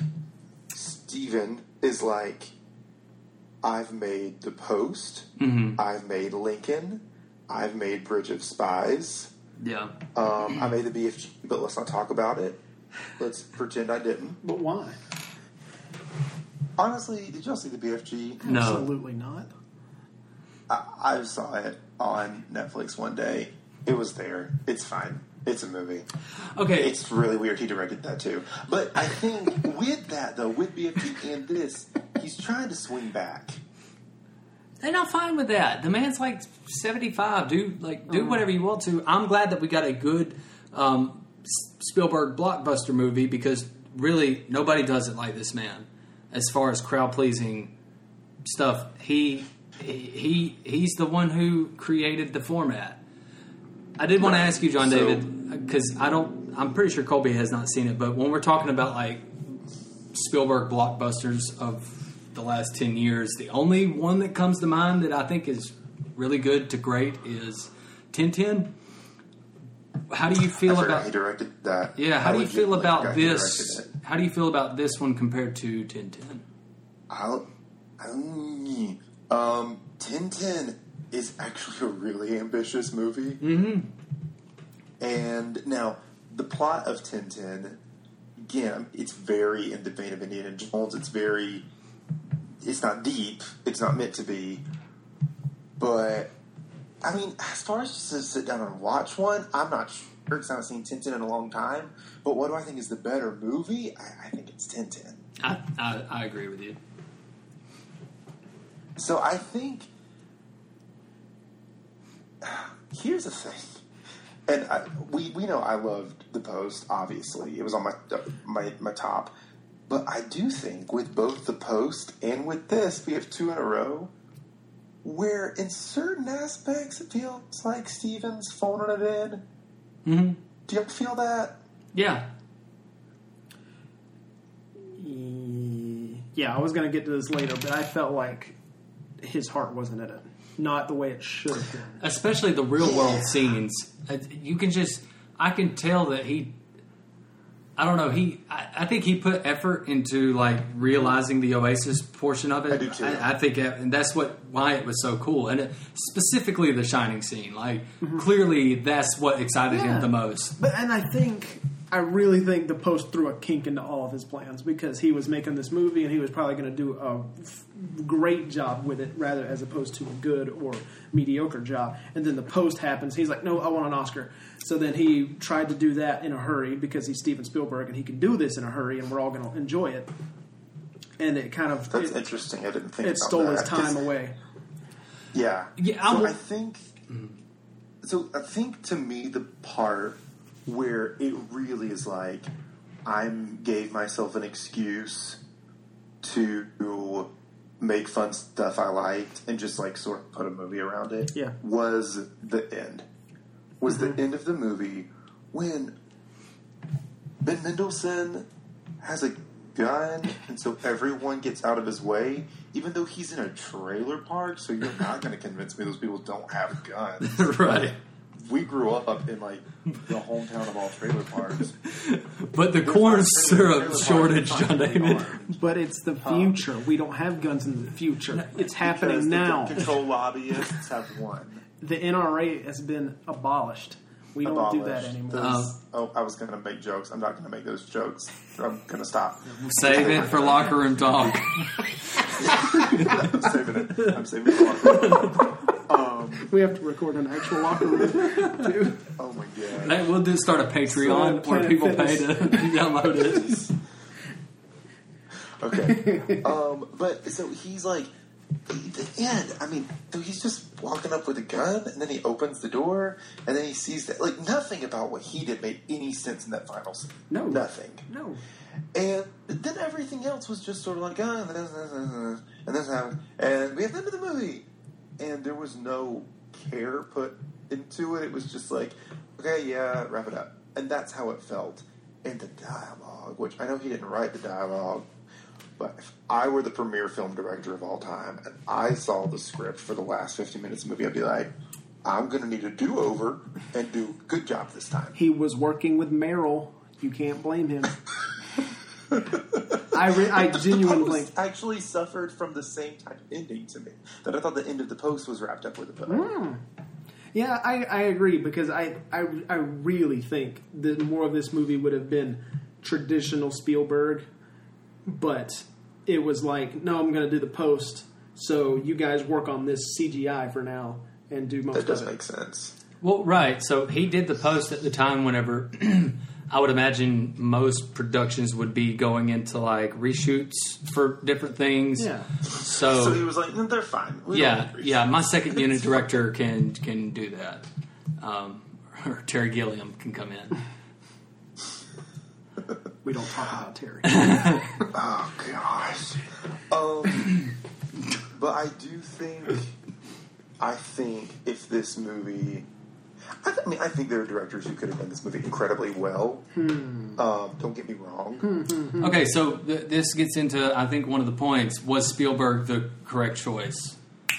Steven is like, I've made The Post. Mm-hmm. I've made Lincoln. I've made Bridge of Spies. Yeah. I made the BFG, but let's not talk about it. Let's pretend I didn't. But why? Honestly, did y'all see the BFG? No. Absolutely not. I saw it on Netflix one day. It was there. It's fine. It's a movie. Okay. It's really weird he directed that too. But I think with that, though, with BFG and this, he's trying to swing back. And I'm fine with that. The man's like 75. Do whatever you want to. I'm glad that we got a good Spielberg blockbuster movie because really nobody does it like this man. As far as crowd pleasing stuff, he's the one who created the format. I did want to ask you, John David, because I'm pretty sure Colby has not seen it, but when we're talking about like Spielberg blockbusters of the last 10 years. The only one that comes to mind that I think is really good to great is Tintin. How do you feel about? He directed that. Yeah. How do you feel about this? How do you feel about this one compared to Tintin? Tintin is actually a really ambitious movie. Mm-hmm. And now the plot of Tintin, again, it's very in the vein of Indiana Jones. It's not deep. It's not meant to be. But I mean, as far as just to sit down and watch one, I'm not sure because I haven't seen Tintin in a long time. But what do I think is the better movie? I think it's Tintin. I agree with you. So I think here's the thing, and we know I loved The Post. Obviously, it was on my top. But I do think with both The Post and with this, we have two in a row where in certain aspects it feels like Steven's phoning it in. Mm-hmm. Do you ever feel that? Yeah. Yeah, I was going to get to this later, but I felt like his heart wasn't in it. Not the way it should have been. Especially the real world scenes. You can I can tell that I don't know, I think he put effort into like realizing the Oasis portion of it. I do too. I think and that's why it was so cool. And specifically the Shining scene. Like, clearly that's what excited him the most. But I really think The Post threw a kink into all of his plans because he was making this movie and he was probably going to do a great job with it rather as opposed to a good or mediocre job. And then The Post happens. He's like, no, I want an Oscar. So then he tried to do that in a hurry because he's Steven Spielberg and he can do this in a hurry and we're all going to enjoy it. And it kind of... That's interesting. I didn't think it stole his time away. Yeah. Yeah. So I think to me the part where it really is like I gave myself an excuse to make fun stuff I liked and just like sort of put a movie around it was the end. Was the end of the movie when Ben Mendelsohn has a gun and so everyone gets out of his way even though he's in a trailer park, so you're not going to convince me those people don't have guns. Right. We grew up in like the hometown of all trailer parks. But the corn syrup shortage, John David. But it's the future. We don't have guns in the future. It's happening now. The control lobbyists have won. The NRA has been abolished. We don't do that anymore. I was going to make jokes. I'm not going to make those jokes. I'm going to stop. Save it for locker room talk. I'm saving it for locker room. We have to record an actual locker room, too. Oh, my God. Hey, we'll just start a Patreon where people pay to download it. Okay. But, so he's like, the end. I mean, he's just walking up with a gun, and then he opens the door, and then he sees that. Like, nothing about what he did made any sense in that final scene. No. Nothing. No. And then everything else was just sort of like, and this happened, and we have the end of the movie. And there was no care put into it. It was just like, okay, yeah, wrap it up. And that's how it felt. And the dialogue, which I know he didn't write the dialogue, but if I were the premier film director of all time and I saw the script for the last 15 minutes of the movie, I'd be like, I'm going to need a do-over and do a good job this time. He was working with Meryl. You can't blame him. I genuinely The Post actually suffered from the same type of ending to me. That I thought the end of The Post was wrapped up with a bow. Yeah, I agree because I really think that more of this movie would have been traditional Spielberg, but it was like, no, I'm going to do The Post, so you guys work on this CGI for now and do most of it. That does make sense. Well, right. So he did The Post at the time whenever I would imagine most productions would be going into like reshoots for different things. Yeah. So he was like, no, they're fine. Yeah. My second unit director can do that. Or Terry Gilliam can come in. We don't talk about Terry. Oh gosh. But I think if this movie I think there are directors who could have done this movie incredibly well. Don't get me wrong. Okay, so this gets into, I think, one of the points. Was Spielberg the correct choice?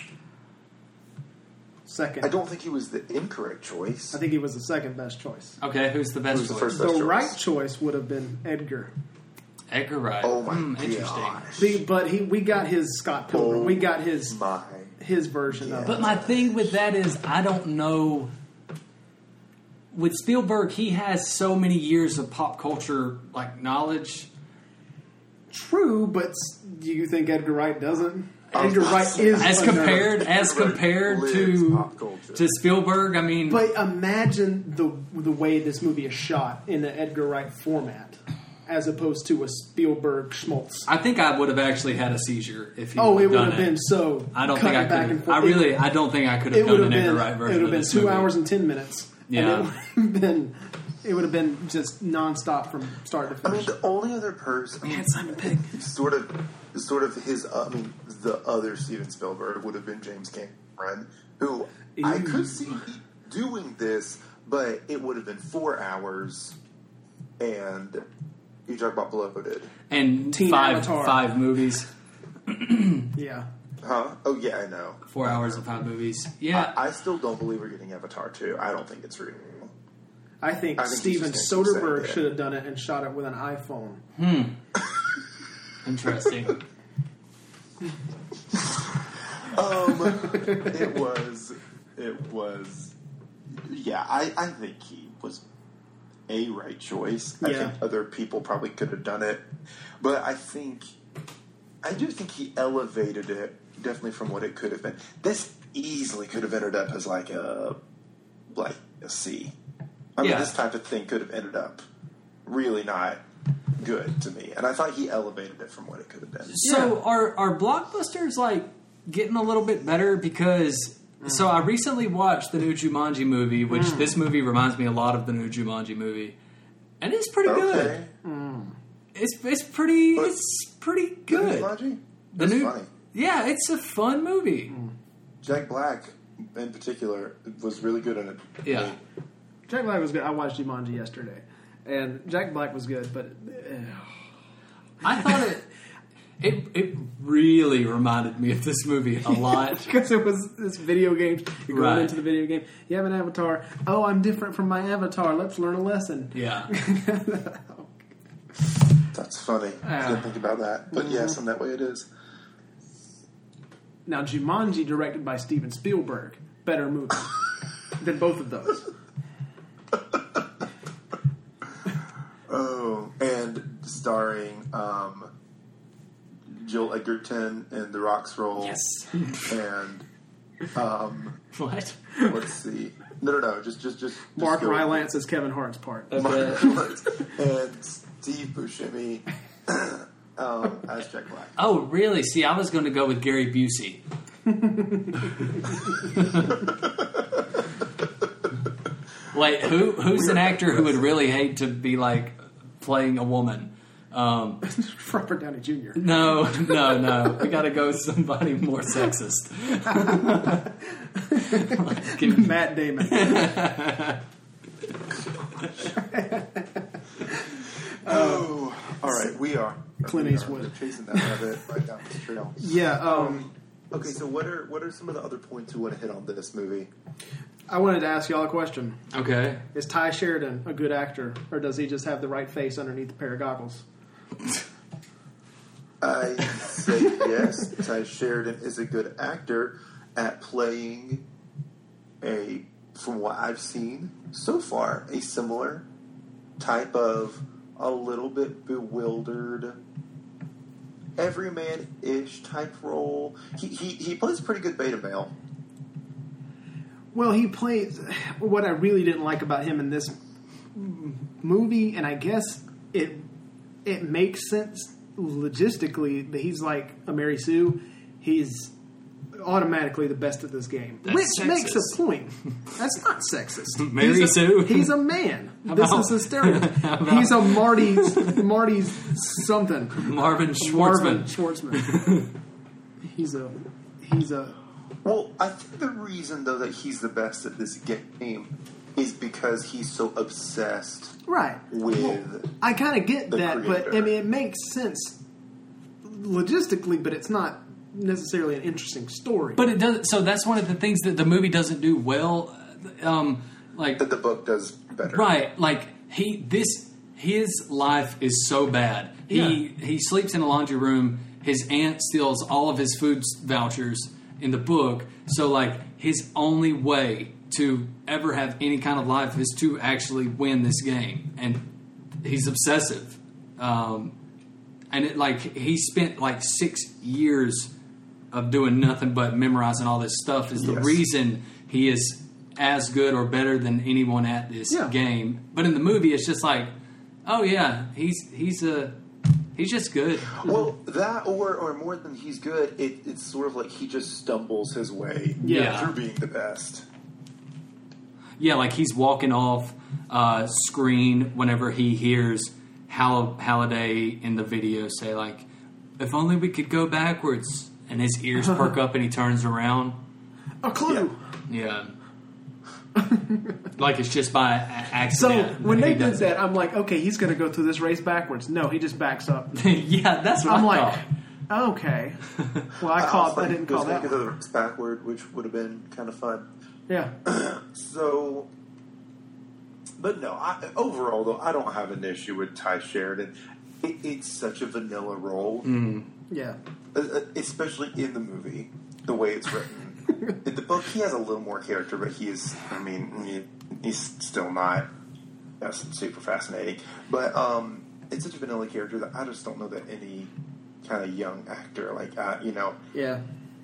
Second. I don't think he was the incorrect choice. I think he was the second best choice. Okay, who's the best Who's the choice? first The best choice? right choice would have been Edgar. Edgar Wright. Oh my Interesting. gosh. But we got his Scott Pilgrim. Oh we got his my. version of it. But my thing with that is, I don't know. With Spielberg, he has so many years of pop culture knowledge. True, but do you think Edgar Wright doesn't? Edgar Wright is As a compared Lives pop culture. to Spielberg, I mean, But imagine the way this movie is shot in the Edgar Wright format, as opposed to a Spielberg schmaltz. I think I would have actually had a seizure if he. Oh, it would would done have been so. I don't think I back could. and forth. I don't think I could It have would done have an Edgar been. Wright It version. would have of been this 2 movie. hours and 10 minutes. Yeah. And it would have been just nonstop from start to I mean, finish. the only other person. We had Simon Pegg. Sort of his. The other Steven Spielberg would have been James Cameron, who I could see doing this, but it would have been 4 hours, and you talk about bloated, And Teen Avatar. five movies, Yeah. huh? Oh yeah, I know. 4 hours of 5 movies. Yeah, I still don't believe we're getting Avatar 2. I don't think it's real. I think I think Steven he's just gonna keep Soderbergh saying should have done it and shot it with an iPhone. interesting. It was. Yeah, I think he was a right choice. I Yeah. think other people probably could have done it, but I do think he elevated it definitely from what it could have been. This easily could have ended up as like a C. I mean, Yeah. this type of thing could have ended up really not good to me, and I thought he elevated it from what it could have been. So are blockbusters getting a little bit better? Because so I recently watched the new Jumanji movie, which this movie reminds me a lot of the new Jumanji movie, and it's pretty good. Okay. It's pretty good. Jumanji? The That's new, funny. yeah, it's a fun movie. Jack Black, in particular, was really good in it. Yeah. Jack Black was good. I watched Jumanji yesterday, and Jack Black was good, but I thought it really reminded me of this movie a lot. because it was this video game. You're going Right. into the video game. You have an avatar. Oh, I'm different from my avatar. Let's learn a lesson. Yeah. That's funny. I didn't think about that. But yes, in that way it is. Now, Jumanji, directed by Steven Spielberg, better movie than both of those. Oh, and starring Jill Edgerton in The Rock's role. Yes. And What? let's see. No. Just Mark go- Rylance as Kevin Hart's part. Mark Rylance and Steve Buscemi as Jack Black. Oh, really? See, I was going to go with Gary Busey. Wait, who's an actor who would really hate to be playing a woman? Robert Downey Jr. No. We got to go with somebody more sexist. Matt Damon. Oh, all right. We are Clint we are Eastwood. chasing that rabbit right down the trail. Yeah, Okay, so what are some of the other points you want to hit on this movie? I wanted to ask y'all a question. Okay. Is Ty Sheridan a good actor, or does he just have the right face underneath a pair of goggles? I say yes. Ty Sheridan is a good actor at playing from what I've seen so far, a similar type of a little bit bewildered, everyman-ish type role. He plays pretty good beta male. Well, he plays what I really didn't like about him in this movie, and I guess it makes sense logistically that he's like a Mary Sue. He's automatically the best at this game, That's which sexist. makes a point. That's not sexist. Mary Sue? He's a man. This about- is a stereotype. He's a Marty's something. Marvin Schwartzman. Marvin Schwartzman. he's a Well, I think the reason, though, that he's the best at this game is because he's so obsessed Right. with I kind of get the that, but creator. I mean, it makes sense logistically, but it's not necessarily an interesting story. But it does. So that's one of the things that the movie doesn't do well. Like that the book does better. right, like his life is so bad. He sleeps in a laundry room. His aunt steals all of his food vouchers in the book. So like his only way to ever have any kind of life is to actually win this game, and he's obsessive. And he spent like 6 years of doing nothing but memorizing all this stuff. Is the Yes. reason he is as good or better than anyone at this game. But in the movie, it's just like, oh yeah, he's just good. Well, that or more than he's good, it's sort of like he just stumbles his way Yeah. through being the best. Yeah, like he's walking off screen whenever he hears Halliday in the video say like, "If only we could go backwards," and his ears perk up and he turns around. A clue. Yeah. Like it's just by So accident. when he they did does it. that, I'm like, okay, he's going to go through this race backwards. No, he just backs up. Yeah, that's what I'm I like, thought. okay. Well, I didn't call that. the race backward, which would have been kind of fun. Yeah. So, but no, overall though, I don't have an issue with Ty Sheridan. It's such a vanilla role, Yeah. especially in the movie, the way it's written. In the book, he has a little more character, but he's still not super fascinating. But it's such a vanilla character that I just don't know that any kind of young actor, Yeah.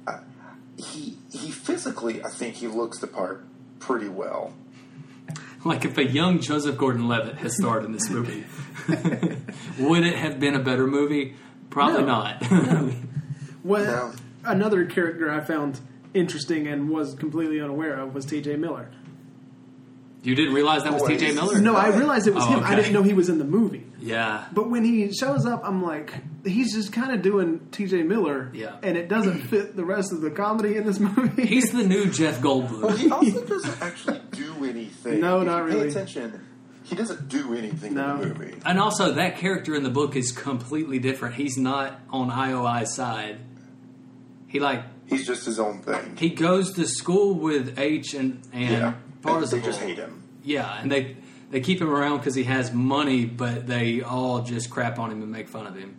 he physically, I think he looks the part pretty well. Like if a young Joseph Gordon-Levitt had starred in this movie, would it have been a better movie? Probably No. not. Well, No. another character I found interesting and was completely unaware of was T.J. Miller. You didn't realize that was Boy, T.J. Miller? No, I realized it was Oh, him. I okay. didn't know he was in the movie. Yeah. But when he shows up, I'm like, he's just kind of doing T.J. Miller, Yeah. and it doesn't fit the rest of the comedy in this movie. He's the new Jeff Well, Goldblum. he also doesn't actually do anything. No, If not you really. Pay attention. He doesn't do anything No. in the movie. And also, that character in the book is completely different. He's not on IOI's side. He's just his own thing. He goes to school with H and And Parzival. they just hate him. Yeah, and they keep him around because he has money, but they all just crap on him and make fun of him.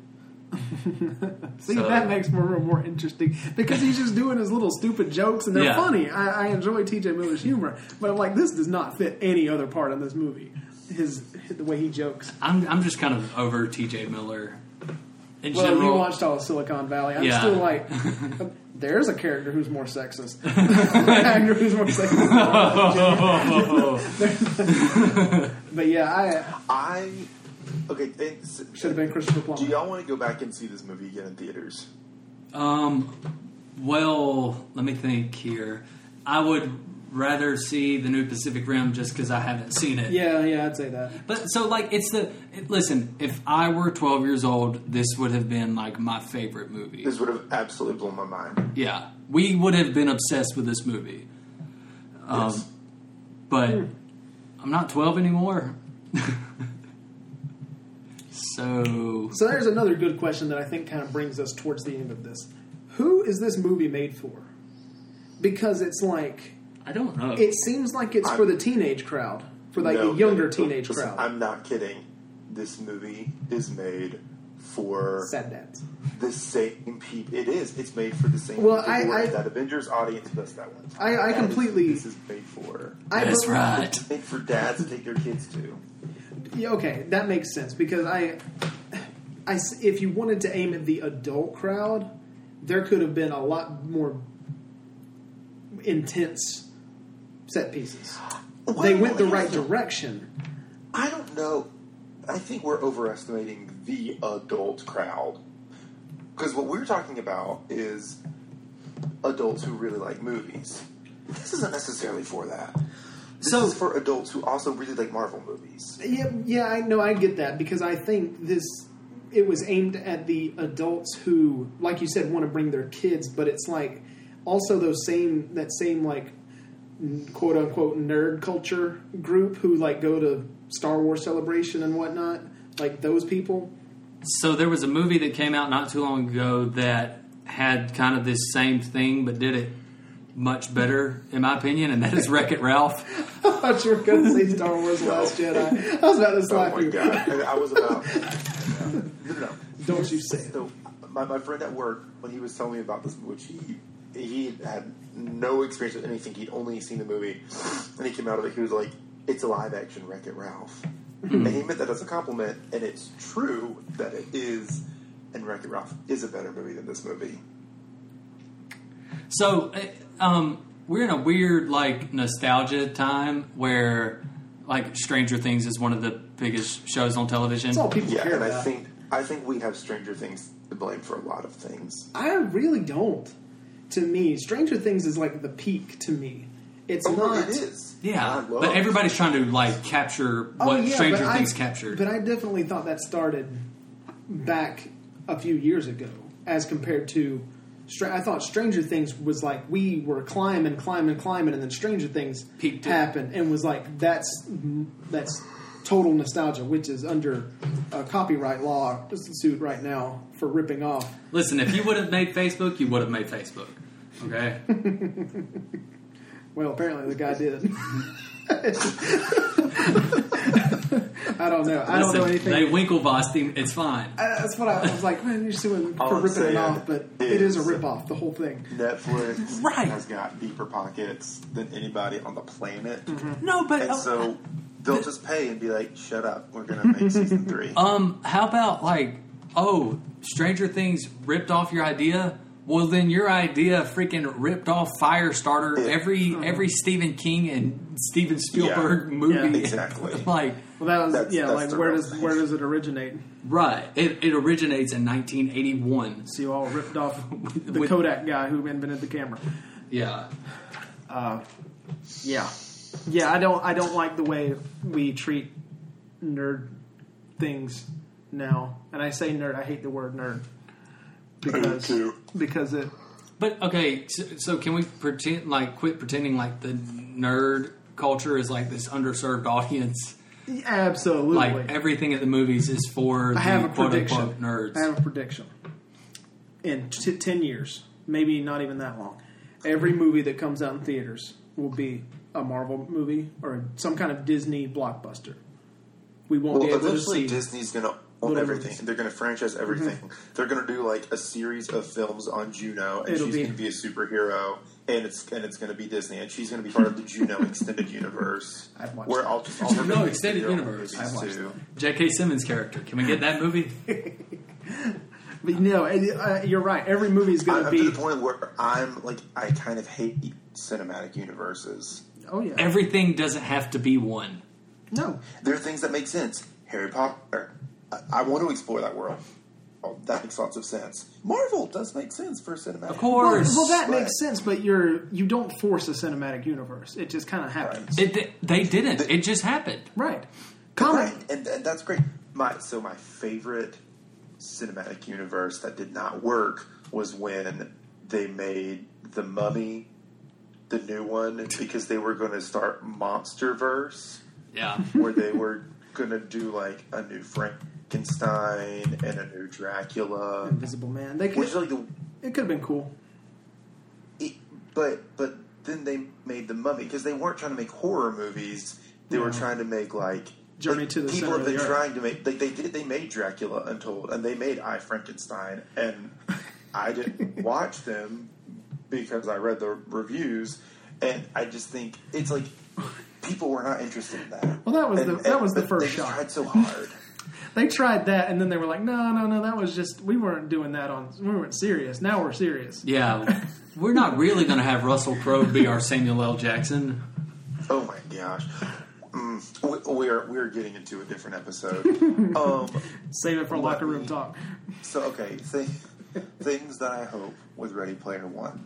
See, So- that makes more interesting because he's just doing his little stupid jokes and they're Yeah. funny. I enjoy T.J. Miller's humor, but I'm like, this does not fit any other part of this movie. The way he jokes. I'm just kind of over T.J. Miller in Well, general. you watched all of Silicon Valley. I'm Yeah. still like, there's a character who's more sexist. An actor who's more sexist. But yeah, Okay. should have been Christopher Plummer. Do y'all want to go back and see this movie again in theaters? Well, let me think here. I would rather see the new Pacific Rim just because I haven't seen it. Yeah, I'd say that. But so like listen, if I were 12 years old, this would have been like my favorite movie. This would have absolutely blown my mind. Yeah, we would have been obsessed with this movie. Yes. But I'm not 12 anymore. So there's another good question that I think kind of brings us towards the end of this. Who is this movie made for? Because it's like, I don't know. it seems like it's for the teenage crowd, for like the younger teenage listen, crowd. I'm not kidding. This movie is made for Sad dads. the same people. It is. It's made for the same Well, people who I- were at that Avengers audience bus that one time. I completely- This is made for. That's right. It's made for dads to take their kids to. Yeah, okay, that makes sense because if you wanted to aim at the adult crowd, there could have been a lot more intense set pieces. They went the right direction. I don't know. I think we're overestimating the adult crowd. Because what we're talking about is adults who really like movies. This isn't necessarily for that. This is for adults who also really like Marvel movies. Yeah, I know, I get that because I think it was aimed at the adults who, like you said, want to bring their kids, but it's like also that same like quote unquote nerd culture group who like go to Star Wars Celebration and whatnot, like those people. So there was a movie that came out not too long ago that had kind of this same thing, but did it much better, in my opinion, and that is Wreck-It Ralph. I thought you were going to say Star Wars Last Jedi. I was about to slap you. Oh my god! I was about. No. Don't you say it. So my friend at work, when he was telling me about this, which he had no experience with anything, he'd only seen the movie, and he came out of it. He was like, "It's a live action Wreck-It Ralph," and he meant that as a compliment, and it's true that it is. And Wreck-It Ralph is a better movie than this movie. So, we're in a weird, like, nostalgia time where, like, Stranger Things is one of the biggest shows on television. That's all people care and about. I think we have Stranger Things to blame for a lot of things. I really don't. To me, Stranger Things is like the peak to me. It's not. It is. Yeah, but everybody's trying to, like, capture what Stranger Things captured. But I definitely thought that started back a few years ago as compared to... I thought Stranger Things was like we were climbing, and then Stranger Things Peaked happened and was like that's total nostalgia, which is under a copyright law suit right now for ripping off. Listen, if you would have made Facebook, you would have made Facebook. Okay? Well, apparently the guy did. I don't know. I don't know anything. They Winklevossed him. It's fine. That's what I was like. Man, you're suing All for I'm ripping it saying off, but it is a rip off. The whole thing. Netflix Right. has got deeper pockets than anybody on the planet. No, but... And so they'll just pay and be like, shut up, we're going to make season 3. How about, like, Stranger Things ripped off your idea? Well, then your idea freaking ripped off Firestarter, every Stephen King and Steven Spielberg movie. Yeah, exactly. Like, well, that was That's like the where real does thing. it originate? right. It originates in 1981. So you all ripped off the With- Kodak guy who invented the camera. Yeah. Yeah. I don't like the way we treat nerd things now. And I say nerd, I hate the word nerd. Because it... But, okay, so can we quit pretending like the nerd culture is like this underserved audience? Absolutely. Like, everything at the movies is for I have the a prediction. quote-unquote nerds. I have a prediction. In 10 years, maybe not even that long, every movie that comes out in theaters will be a Marvel movie or some kind of Disney blockbuster. We won't be able to eventually see... Disney's going to own little everything. movies. They're going to franchise everything. They're going to do like a series of films on Juno, and she's going to be a superhero, and it's going to be Disney, and she's going to be part of the Juno extended universe. I've watched where that. all her No, movies extended are their own universe. movies, I've watched too. J.K. Simmons character. Can we get that movie? But no, you're right. Every movie is going I'm to to be... the point where I'm like, I kind of hate cinematic universes. Oh, yeah. Everything doesn't have to be one. No. There are things that make sense. Harry Potter. I want to explore that world. Oh, that makes lots of sense. Marvel does make sense for cinematic. Of course. Well, that But- makes sense, but you don't force a cinematic universe. It just kind of happens. They didn't. It just happened. Right. Comic. Right, and that's great. My favorite cinematic universe that did not work was when they made The Mummy, the new one, because they were going to start Monsterverse, Yeah. where they were going to do like a new Frankenstein and a new Dracula. Invisible Man. They Which could. is like It could have been cool. but then they made The Mummy because they weren't trying to make horror movies. They were trying to make like Journey to the people Center have of the been Earth. trying to make they made Dracula Untold and they made I Frankenstein, and I didn't watch them because I read the reviews, and I just think it's like people were not interested in that. Well, that was the first they shot. tried so hard. They tried that, and then they were like, no, that was just... We weren't doing that we weren't serious. Now we're serious. Yeah. We're not really going to have Russell Crowe be our Samuel L. Jackson. Oh my gosh. We're getting into a different episode. Save it for locker room talk. So, okay, things that I hope with Ready Player One.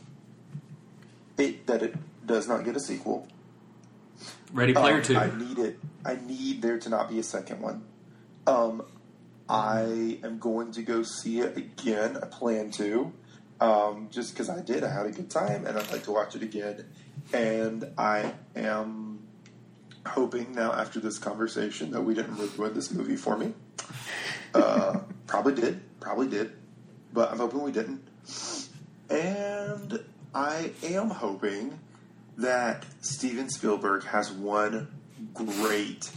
That it does not get a sequel. Ready Player 2. I need it. I need there to not be a second one. I am going to go see it again. I plan to. just because I did. I had a good time, and I'd like to watch it again. And I am hoping now, after this conversation, that we didn't ruin this movie for me. Probably did, but I'm hoping we didn't. And I am hoping that Steven Spielberg has one great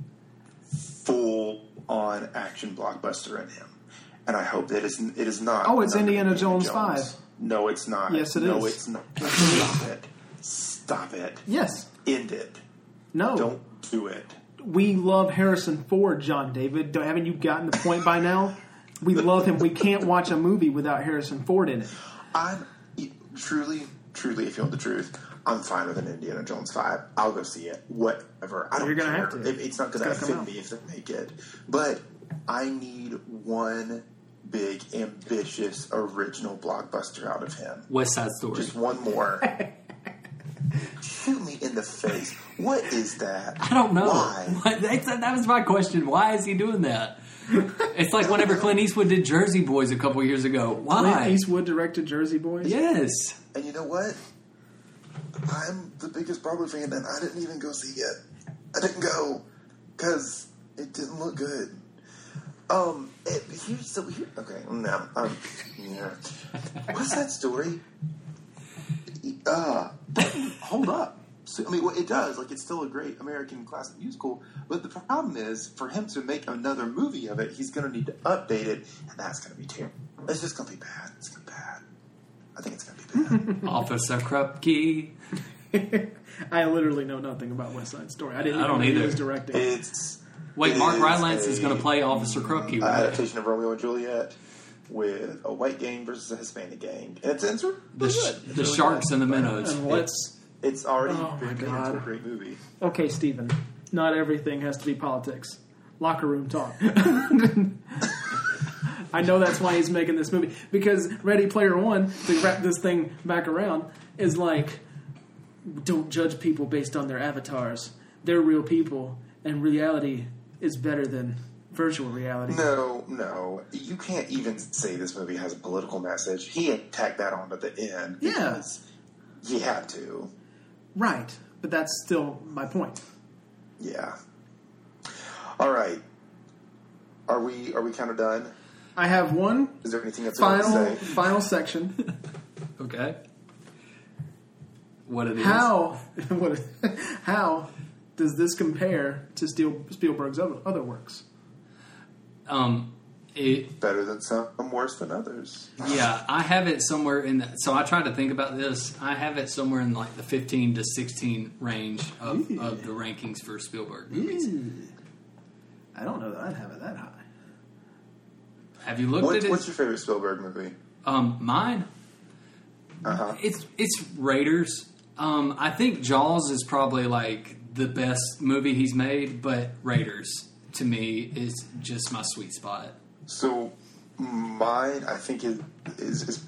full-on action blockbuster in him. And I hope that it is not. Oh, it's Indiana Jones 5. No, it's not. Yes, it is. No, it's not. Stop it. Stop it. Yes. End it. No. Don't do it. We love Harrison Ford, John David. Haven't you gotten the point by now? We love him. We can't watch a movie without Harrison Ford in it. I'm truly, if you want the truth, I'm fine with an Indiana Jones 5. I'll go see it. Whatever. I don't You're gonna care. have to. It's not going to offend me if they make it. But I need one big, ambitious, original blockbuster out of him. West Side Story. Just one more. Shoot me in the face. What is that? I don't know. Why? That was my question. Why is he doing that? It's like whenever Clint Eastwood did Jersey Boys a couple years ago. Why? Clint Eastwood directed Jersey Boys? Yes. And you know what? I'm the biggest Broadway fan, and I didn't even go see it. I didn't go because it didn't look good. Okay, no. Yeah. What's that story? Hold up. So, I mean, well, it does. Like, it's still a great American classic musical. But the problem is, for him to make another movie of it, he's going to need to update it, and that's going to be terrible. It's just going to be bad. It's going to be bad. I think it's going to be bad. Officer Krupke. I literally know nothing about West Side Story. I didn't I even don't know he either. was directing. Wait, Mark Rylance is going to play Officer Krupke. Right? Adaptation of Romeo and Juliet with a white gang versus a Hispanic gang. And it's really good. The Sharks and the Minnows. And It's already Oh, my been made God. into a great movie. Okay, Steven. Not everything has to be politics. Locker room talk. I know that's why he's making this movie. Because Ready Player One, to wrap this thing back around, is like, don't judge people based on their avatars. They're real people, and reality is better than virtual reality. No. You can't even say this movie has a political message. He had tacked that on at the end because he had to. Right, but that's still my point. Yeah. All right. Are we kind of done? I have one Is there anything else you want to say? final section. Okay. What it is? How does this compare to Spielberg's other works? Better than some, worse than others. Yeah, I have it somewhere in that. So I tried to think about this. I have it somewhere in like the 15 to 16 range of the rankings for Spielberg movies. I don't know that I'd have it that high. Have you looked at it? What's your favorite Spielberg movie? Mine? Uh-huh. It's Raiders. I think Jaws is probably like the best movie he's made, but Raiders to me is just my sweet spot. So mine, I think, is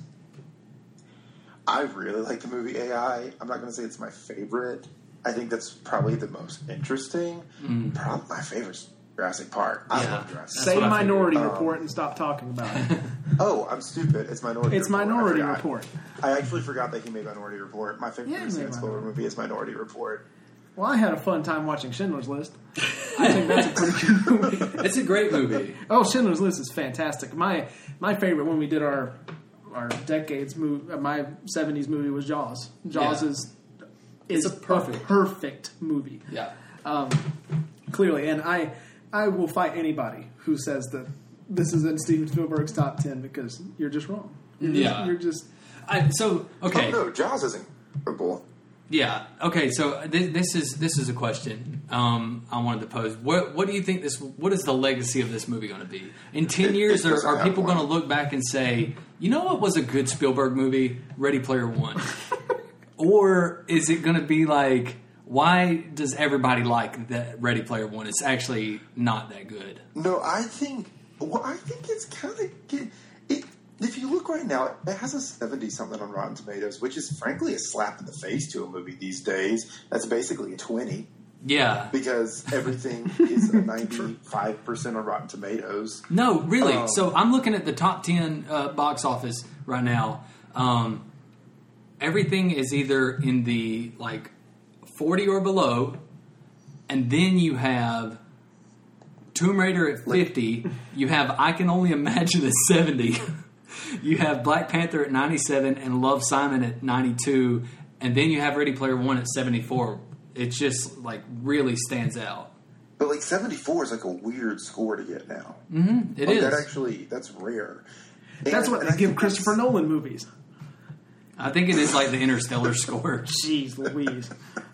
I really like the movie AI. I'm not going to say it's my favorite. I think that's probably the most interesting. Probably my favorite's Jurassic Park. I love Jurassic Park. Say Minority Report and stop talking about it. Oh, I'm stupid. It's Minority It's Report. Minority I forgot. Report. I actually forgot that he made Minority Report. My favorite Yeah, he Steven made Spielberg movie is Minority Report. Well, I had a fun time watching Schindler's List. I think that's a pretty good movie. It's a great movie. Oh, Schindler's List is fantastic. My favorite when we did our decades movie, my 70s movie was Jaws. Jaws is a perfect movie. Yeah. Clearly, and I will fight anybody who says that this is in Steven Spielberg's top 10 because you're just wrong. You're just Okay. Oh, no, Jaws is incredible. Yeah. Okay. So this is a question I wanted to pose. What do you think what is the legacy of this movie going to be in 10 years? Are people going to look back and say, you know what was a good Spielberg movie? Ready Player One. Or is it going to be like, why does everybody like that Ready Player One? It's actually not that good. No, I think it's kind of if you look right now, it has a 70-something on Rotten Tomatoes, which is frankly a slap in the face to a movie these days. That's basically a 20. Yeah. Because everything is a 95% on Rotten Tomatoes. No, really. So I'm looking at the top 10 box office right now. Everything is either in the like 40 or below, and then you have Tomb Raider at 50. You have I Can Only Imagine at 70. You have Black Panther at 97 and Love, Simon at 92, and then you have Ready Player One at 74. It just like really stands out. But like 74 is like a weird score to get now. Mm-hmm. It is. That's rare. That's what they give Christopher Nolan movies. I think it is like the Interstellar score. Jeez Louise.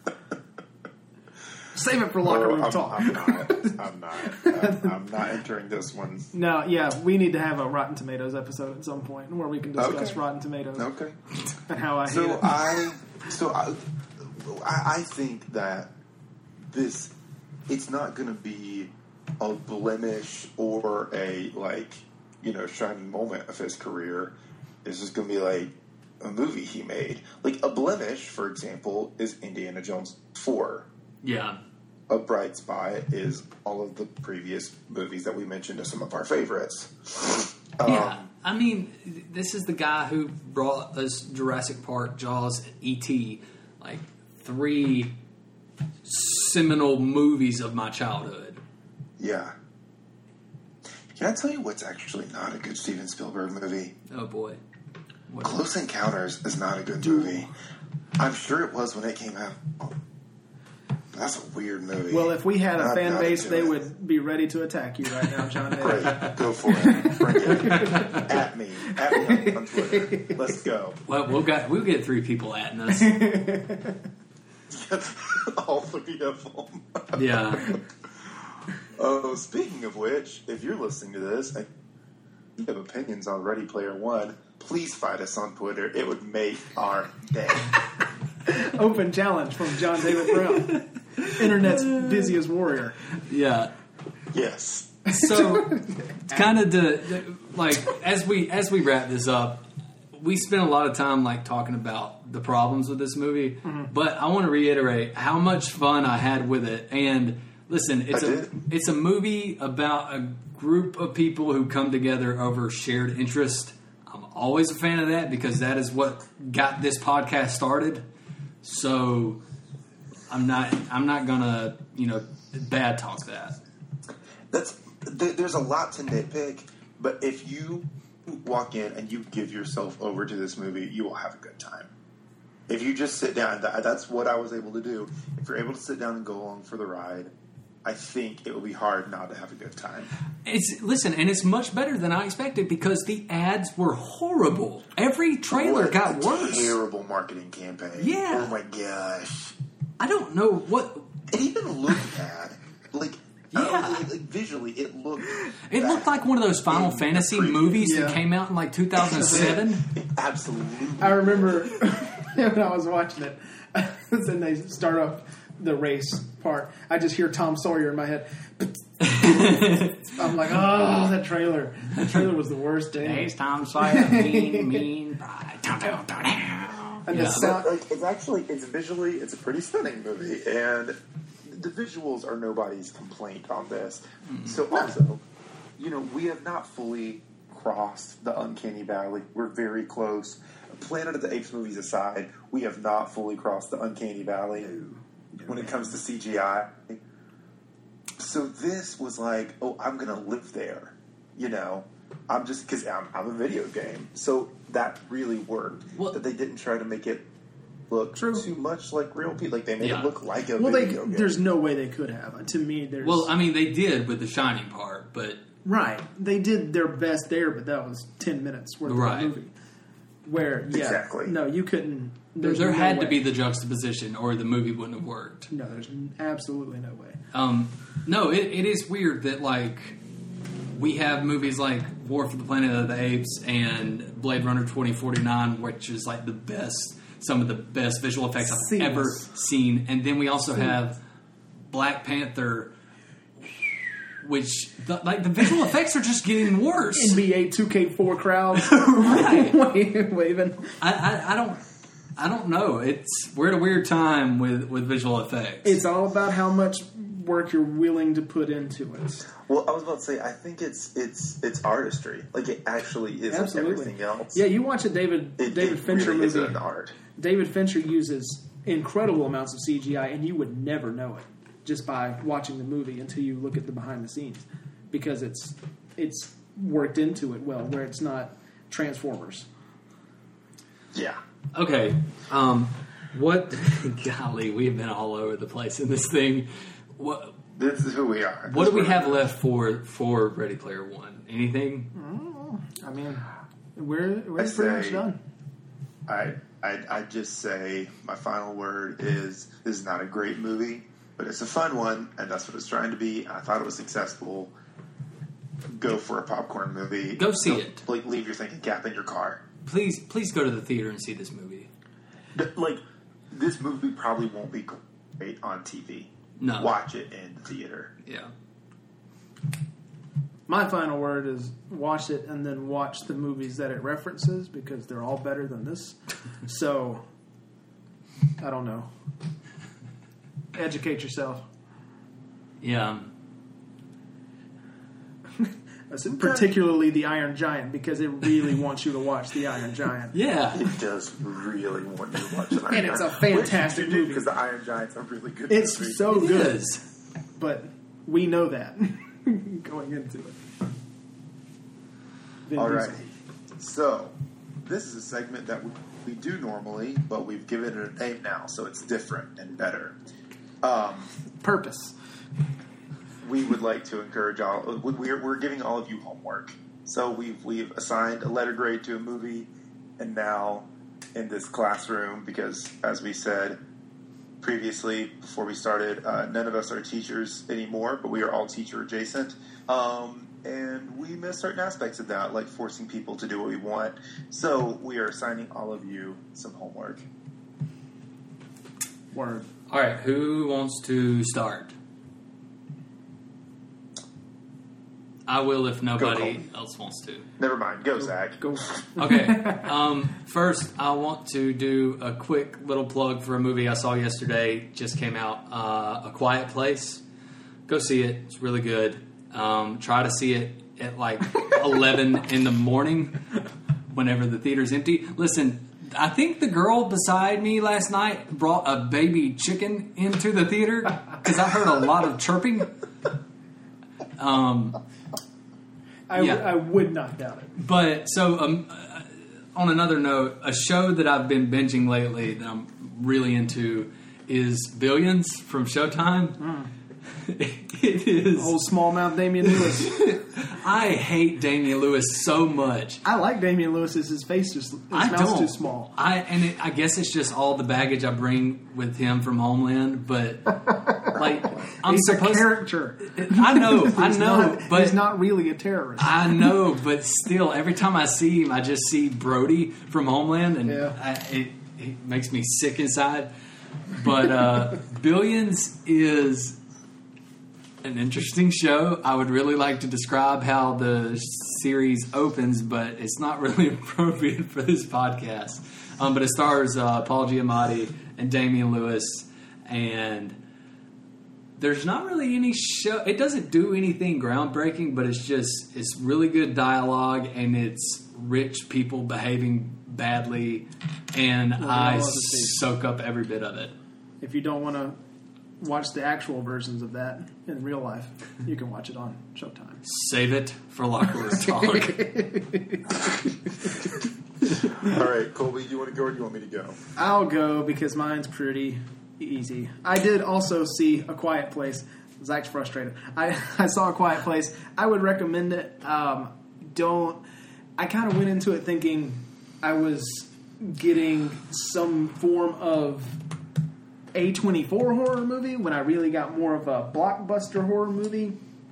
Save it for locker room talk. I'm not entering this one. No, yeah, we need to have a Rotten Tomatoes episode at some point where we can discuss Rotten Tomatoes. Okay. And how I hate it. I think that it's not going to be a blemish or a shining moment of his career. It's just going to be like a movie he made. Like a blemish, for example, is Indiana Jones 4. Yeah. A bright spot is all of the previous movies that we mentioned as some of our favorites. Yeah. I mean, this is the guy who brought us Jurassic Park, Jaws, and E.T. Like 3 seminal movies of my childhood. Yeah. Can I tell you what's actually not a good Steven Spielberg movie? Oh, boy. What? Close Encounters is not a good movie. I'm sure it was when it came out. That's a weird movie. Well, if we had a fan base, they would be ready to attack you right now, John. Great. Go for it. Bring it. At me on Twitter. Let's go. Well, we'll get 3 people atting us. All 3 of them. Yeah. Oh, speaking of which, if you're listening to this and you have opinions on Ready Player One, please find us on Twitter. It would make our day. Open challenge from John David Brown, internet's busiest warrior. Yeah. Yes. So, kind of as we wrap this up, we spent a lot of time talking about the problems with this movie, but I want to reiterate how much fun I had with it. And listen, it's a movie about a group of people who come together over shared interest. I'm always a fan of that because that is what got this podcast started. So I'm not gonna bad talk that. There's a lot to nitpick, but if you walk in and you give yourself over to this movie, you will have a good time. If you just sit down, that's what I was able to do. If you're able to sit down and go along for the ride, I think it will be hard not to have a good time. And it's much better than I expected because the ads were horrible. Every trailer got worse. Terrible marketing campaign. Yeah. Oh my gosh. I don't know what. It even looked bad. Visually, it looked. It looked like one of those Final Fantasy movies that came out in 2007. Absolutely. I remember when I was watching it, and they start up the race part. I just hear Tom Sawyer in my head. I'm like, oh, that trailer. That trailer was the worst day. Hey, Tom Sawyer, mean pride. And the sound. It's a pretty stunning movie, and the visuals are nobody's complaint on this. So also, we have not fully crossed the uncanny valley. We're very close. Planet of the Apes movies aside, we have not fully crossed the uncanny valley when it comes to CGI. So this was like, I'm going to live there. I'm just, because I'm a video game. So that really worked. That they didn't try to make it look too much like real people. Like, they made it look like a video game. There's no way they could have. To me, there's... Well, I mean, they did with the Shining part, but... Right. They did their best there, but that was 10 minutes worth of the movie. Where, exactly. No, you couldn't... There had to be the juxtaposition, or the movie wouldn't have worked. No, there's absolutely no way. No, it is weird that, we have movies like War for the Planet of the Apes and Blade Runner 2049, which is, some of the best visual effects I've ever seen. And then we also have Black Panther, which, the visual effects are just getting worse. NBA 2K4 crowds. Right. Waving. I don't know. We're at a weird time with visual effects. It's all about how much work you're willing to put into it. Well, I was about to say, I think it's artistry. Like, it actually is like everything else. Yeah, you watch a David Fincher really movie. Is an art. David Fincher uses incredible amounts of CGI, and you would never know it just by watching the movie until you look at the behind the scenes, because it's worked into it well, where it's not Transformers. Yeah. Okay. What? Golly, we have been all over the place in this thing. What? This is who we are. What do we have left for Ready Player One? Anything? I mean, we're pretty much done. I'd just say my final word is this is not a great movie, but it's a fun one, and that's what it's trying to be. I thought it was successful. Go for a popcorn movie. Go see it. Leave your thinking cap in your car. Please go to the theater and see this movie. Like, this movie probably won't be great on TV. No. Watch it in the theater. Yeah. My final word is watch it and then watch the movies that it references, because they're all better than this. So, I don't know. Educate yourself. Yeah. Particularly the Iron Giant, because it really wants you to watch the Iron Giant. Yeah. It does really want you to watch the Iron And Giant. it's a fantastic movie. Because the Iron Giant's a really good It's movie. so It good. is. But we know that going into it. Vin All Diesel. right. So, this is a segment that we do normally, but we've given it a name now, so it's different and better. Purpose. We would like to encourage all. We're giving all of you homework. So we've assigned a letter grade to a movie, and now in this classroom, because as we said previously before we started, none of us are teachers anymore, but we are all teacher adjacent, and we miss certain aspects of that, like forcing people to do what we want. So we are assigning all of you some homework. Word. All right. Who wants to start? I will if nobody else wants to. Never mind. Go, Zach. Go. Okay. First, I want to do a quick little plug for a movie I saw yesterday. Just came out. A Quiet Place. Go see it. It's really good. Try to see it at like 11 in the morning whenever the theater's empty. Listen, I think the girl beside me last night brought a baby chicken into the theater because I heard a lot of chirping. I would not doubt it. But so, on another note, a show that I've been binging lately that I'm really into is Billions from Showtime. It is Old smallmouth Damian Lewis. I hate Damian Lewis so much. I like Damian Lewis. His face just his mouth's too small. I guess it's just all the baggage I bring with him from Homeland. But like, He's a character. I know, but he's not really a terrorist. I know, but still, every time I see him, I just see Brody from Homeland, and it makes me sick inside. But Billions is an interesting show. I would really like to describe how the series opens, but it's not really appropriate for this podcast. But it stars Paul Giamatti and Damian Lewis, and there's not really any show. It doesn't do anything groundbreaking, but it's really good dialogue, and it's rich people behaving badly, and I soak up every bit of it. If you don't want to watch the actual versions of that in real life, you can watch it on Showtime. Save it for locker room talk. All right, Colby, do you want to go or do you want me to go? I'll go because mine's pretty easy. I did also see A Quiet Place. Zach's frustrated. I saw A Quiet Place. I would recommend it. I kind of went into it thinking I was getting some form of A24 horror movie when I really got more of a blockbuster horror movie.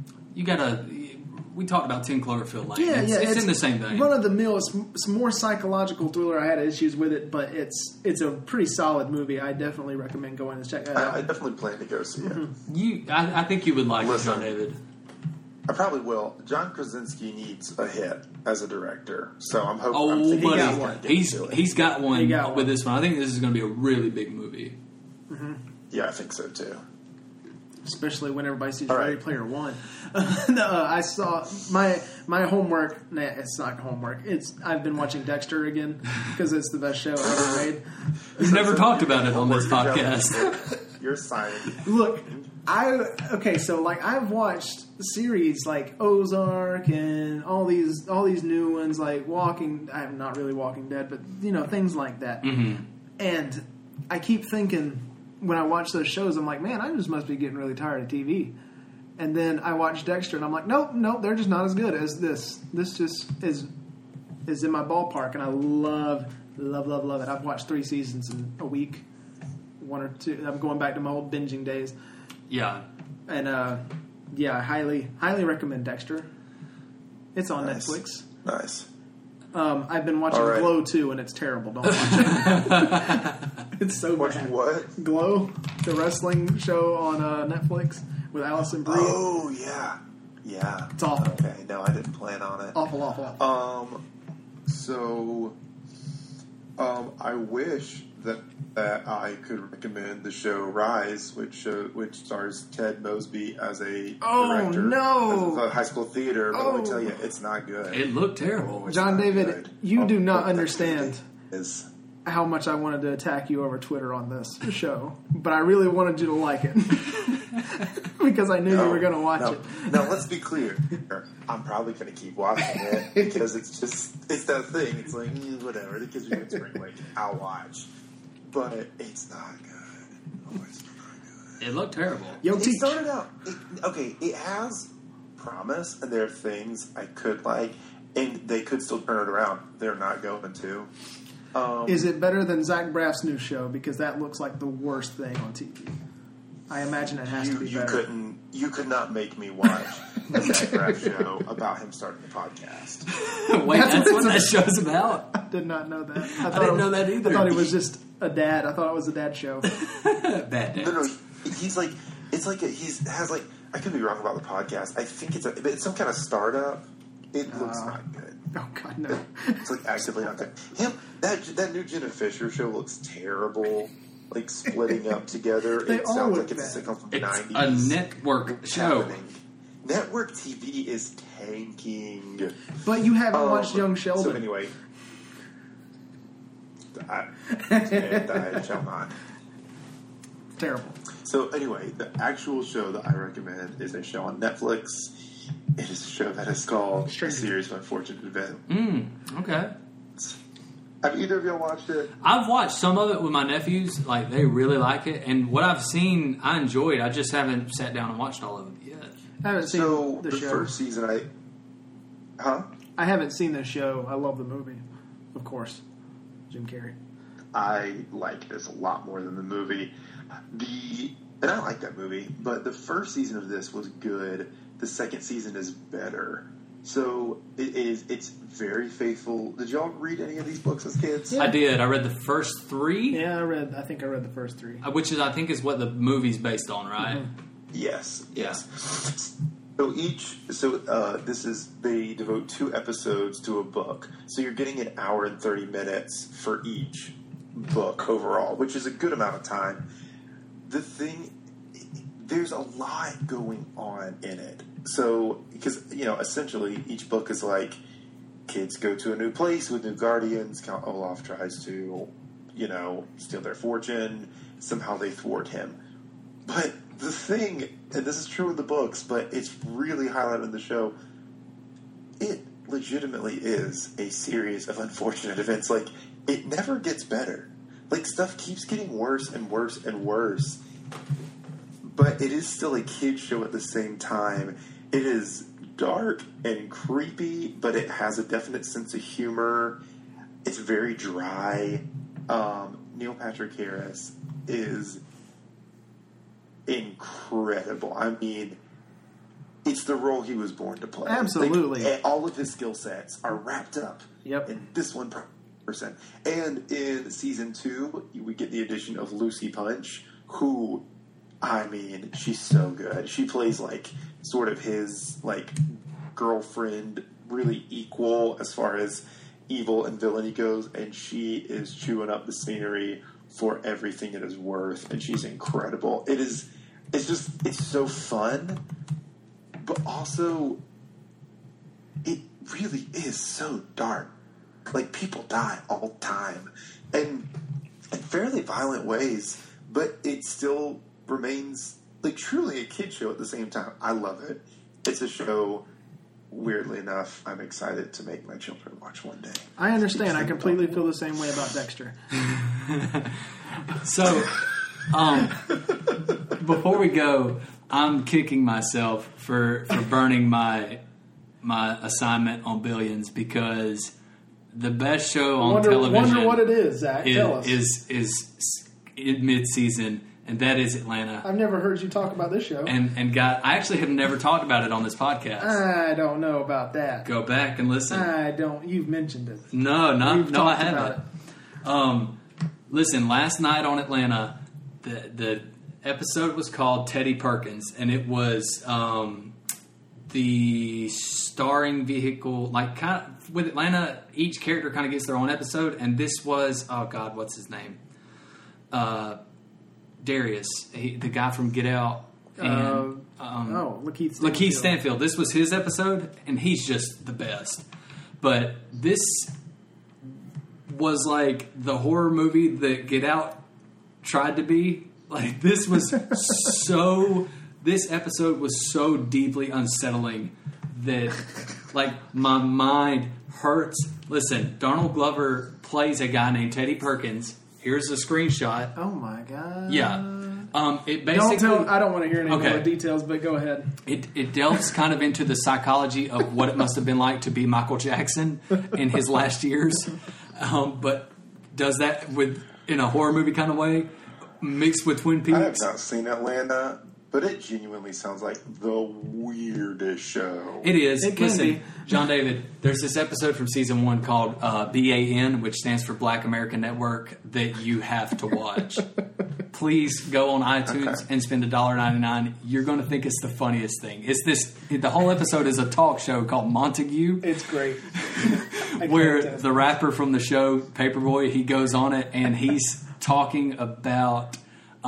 We talked about 10 Cloverfield Lane. Yeah, it's in the same vein. Run of the mill. It's more psychological thriller. I had issues with it, but it's a pretty solid movie. I definitely recommend going and check that out. I definitely plan to go see it. I think you would like it, Listen, John David. I probably will. John Krasinski needs a hit as a director, so I'm hoping. Oh, I'm thinking buddy, he's gonna get to it. he's got one He got with one. this one. I think this is going to be a really big movie. Yeah, I think so too. especially when everybody sees All right. Ready Player One. I saw my homework. Nah, it's not homework. I've been watching Dexter again because it's the best show ever made. We've never talked about it on this podcast. You're silent. Look, so like I've watched series like Ozark and all these new ones like I'm not really Walking Dead, but things like that. Mm-hmm. And I keep thinking when I watch those shows, I'm like, man, I just must be getting really tired of TV. And then I watch Dexter, and I'm like, nope, they're just not as good as this. This just is in my ballpark, and I love it. I've watched 3 seasons in a week, 1 or 2. I'm going back to my old binging days. Yeah. And I highly recommend Dexter. It's on Netflix. Nice. I've been watching All right. Glow too, and it's terrible. Don't watch it. It's so Watching bad. what? Glow, the wrestling show on Netflix with Allison Brie. Oh, yeah. Yeah. It's awful. Okay, no, I didn't plan on it. Awful. I wish that I could recommend the show Rise, which stars Ted Mosby as a director no! of high school theater. But let me tell you, it's not good. It looked terrible. It's John not David, good. you do not that understand is how much I wanted to attack you over Twitter on this show, but I really wanted you to like it because I knew you were going to watch it. Now, let's be clear. I'm probably going to keep watching it because it's that thing. It's like, whatever. The kids are doing spring break. I'll watch. But it's not good. Oh, it's not good. It looked terrible. Yo, It teach. started out... it has promise, and there are things I could like, and they could still turn it around. They're not going to. Is it better than Zach Braff's new show? Because that looks like the worst thing on TV. I imagine it has to be better. You could not make me watch a Zach Braff show about him starting a podcast. Wait, that's what that it's show's about? I did not know that. I didn't know that either. I thought he was just a dad. I thought it was a dad show. Bad day. No, he's like, it's like I could be wrong about the podcast. I think it's some kind of startup. It looks not good. Oh God, no! It's like actively not good. That new Jenna Fisher show looks terrible. Like splitting up together. They It all sounds look like it's a sitcom from the It's 90s. a network What's show. happening? Network TV is tanking. But you haven't watched Young Sheldon. So anyway, I shall not. Terrible. So anyway, the actual show that I recommend is a show on Netflix. It is a show that is called A Series of Unfortunate Events. Okay. Have either of y'all watched it? I've watched some of it with my nephews. Like, they really like it. And what I've seen, I enjoyed. I just haven't sat down and watched all of it yet. I haven't seen So the show. first season, I haven't seen the show. I love the movie, of course. Jim Carrey. I like this a lot more than the movie. And I like that movie, but the first season of this was good. The second season is better. So it's very faithful. Did y'all read any of these books as kids? Yeah. I did. I read the first 3. Yeah, I think I read the first 3. Which I think is what the movie's based on, right? Mm-hmm. Yes. Yeah. So they devote 2 episodes to a book. So you're getting an hour and 30 minutes for each book overall, which is a good amount of time. There's a lot going on in it. So, because, essentially each book is like, kids go to a new place with new guardians. Count Olaf tries to, steal their fortune. Somehow they thwart him. But the thing, and this is true in the books, but it's really highlighted in the show, it legitimately is a series of unfortunate events. Like, it never gets better. Like, stuff keeps getting worse and worse and worse. But it is still a kid's show at the same time. It is dark and creepy, but it has a definite sense of humor. It's very dry. Neil Patrick Harris is incredible. I mean, it's the role he was born to play. Absolutely. Like, all of his skill sets are wrapped up Yep. in this one person. And in season 2, we get the addition of Lucy Punch, who, I mean, she's so good. She plays, like, sort of his, like, girlfriend, really equal as far as evil and villainy goes, and she is chewing up the scenery for everything it is worth, and she's incredible. It is it's so fun, but also it really is so dark. Like, people die all the time, and in fairly violent ways, but it still remains like truly a kid show at the same time. I love it. It's a show, weirdly enough, I'm excited to make my children watch one day. I understand. I completely feel the same way about Dexter. So, before we go, I'm kicking myself for burning my assignment on Billions, because the best show on television. Wonder what it is, Zach. Tell us. Is mid-season, and that is Atlanta. I've never heard you talk about this show. And God, I actually have never talked about it on this podcast. I don't know about that. Go back and listen. I don't. You've mentioned it. No, I haven't. Listen, last night on Atlanta, the episode was called Teddy Perkins, and it was the starring vehicle, like, kind of, with Atlanta, each character kind of gets their own episode, and this was, oh God, what's his name? Darius, the guy from Get Out. And, Lakeith Stanfield. This was his episode, and he's just the best. But this was like the horror movie that Get Out tried to be. Like, this was this episode was so deeply unsettling that, like, my mind hurts. Listen, Donald Glover plays a guy named Teddy Perkins. Here's a screenshot. Oh my God. Yeah. It basically. I don't want to hear any more details, but go ahead. It delves kind of into the psychology of what it must have been like to be Michael Jackson in his last years, but does that in a horror movie kind of way, mixed with Twin Peaks. I have not seen Atlanta, but it genuinely sounds like the weirdest show. It is. It can be. John David, there's this episode from season 1 called BAN, which stands for Black American Network, that you have to watch. Please go on iTunes and spend $1.99. You're going to think it's the funniest thing. The whole episode is a talk show called Montague. It's great. Where the rapper from the show, Paperboy, he goes on it and he's talking about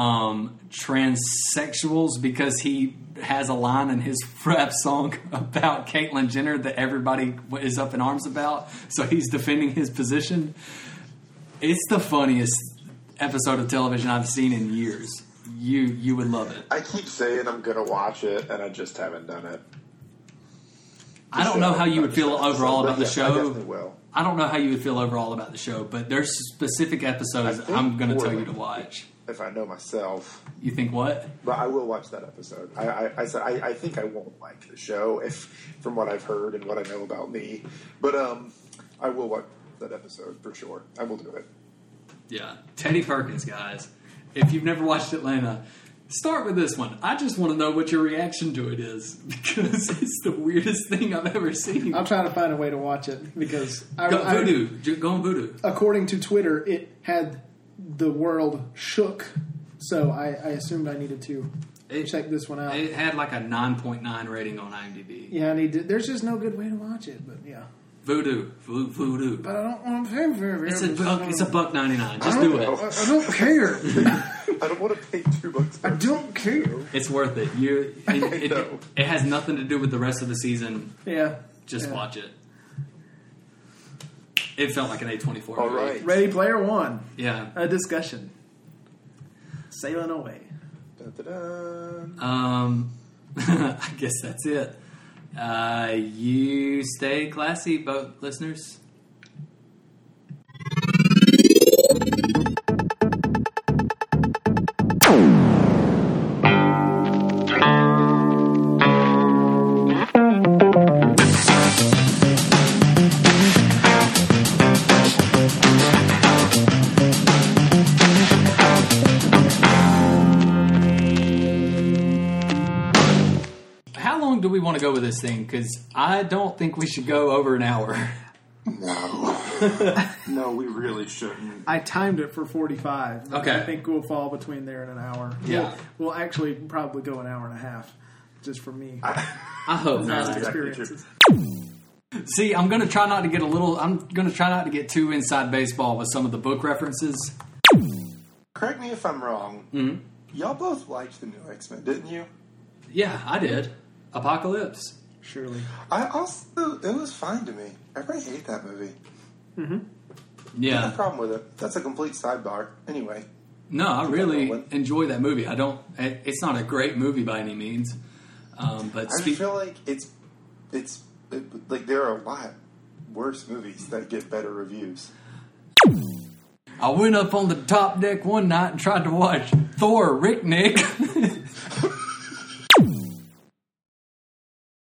transsexuals, because he has a line in his rap song about Caitlyn Jenner that everybody is up in arms about. So he's defending his position. It's the funniest episode of television I've seen in years. You would love it. I keep saying I'm going to watch it, and I just haven't done it. I don't know how you would feel overall about the show. I definitely will. I don't know how you would feel overall about the show, but there's specific episodes I'm going to tell you to watch. If I know myself. You think what? But I will watch that episode. I think I won't like the show, from what I've heard and what I know about me. But I will watch that episode for sure. I will do it. Yeah. Teddy Perkins, guys. If you've never watched Atlanta, start with this one. I just want to know what your reaction to it is, because it's the weirdest thing I've ever seen. I'm trying to find a way to watch it, because Go on Vudu. According to Twitter, it had the world shook, so I assumed I needed to check this one out. It had like a 9.9 rating on IMDb. Yeah, I need to. There's just no good way to watch it, but yeah. Vudu. But I don't want to pay for it. It's $1.99. Just do it. I don't care. I don't want to pay $2. I don't care. It's worth it. It has nothing to do with the rest of the season. Yeah. Just watch it. It felt like an A24 All movie. right. Ready Player One. Yeah. A discussion. Sailing away. Dun-dun-dun. I guess that's it. You stay classy, boat listeners. Do we want to go with this thing? Because I don't think we should go over an hour. No, we really shouldn't. I timed it for 45. Okay. I think we'll fall between there and an hour. Yeah. We'll actually probably go an hour and a half, just for me. I hope Past not. experiences. See, I'm going to try not to get too inside baseball with some of the book references. Correct me if I'm wrong. Mm-hmm. Y'all both liked the new X-Men, didn't you? Yeah, I did. Apocalypse. Surely. I also, it was fine to me. Everybody hated that movie. No Yeah. problem with it. That's a complete sidebar. Anyway. No, I really rolling. enjoy that movie. It's not a great movie by any means. But I feel like like there are a lot worse movies that get better reviews. I went up on the top deck one night and tried to watch Thor Ricknick.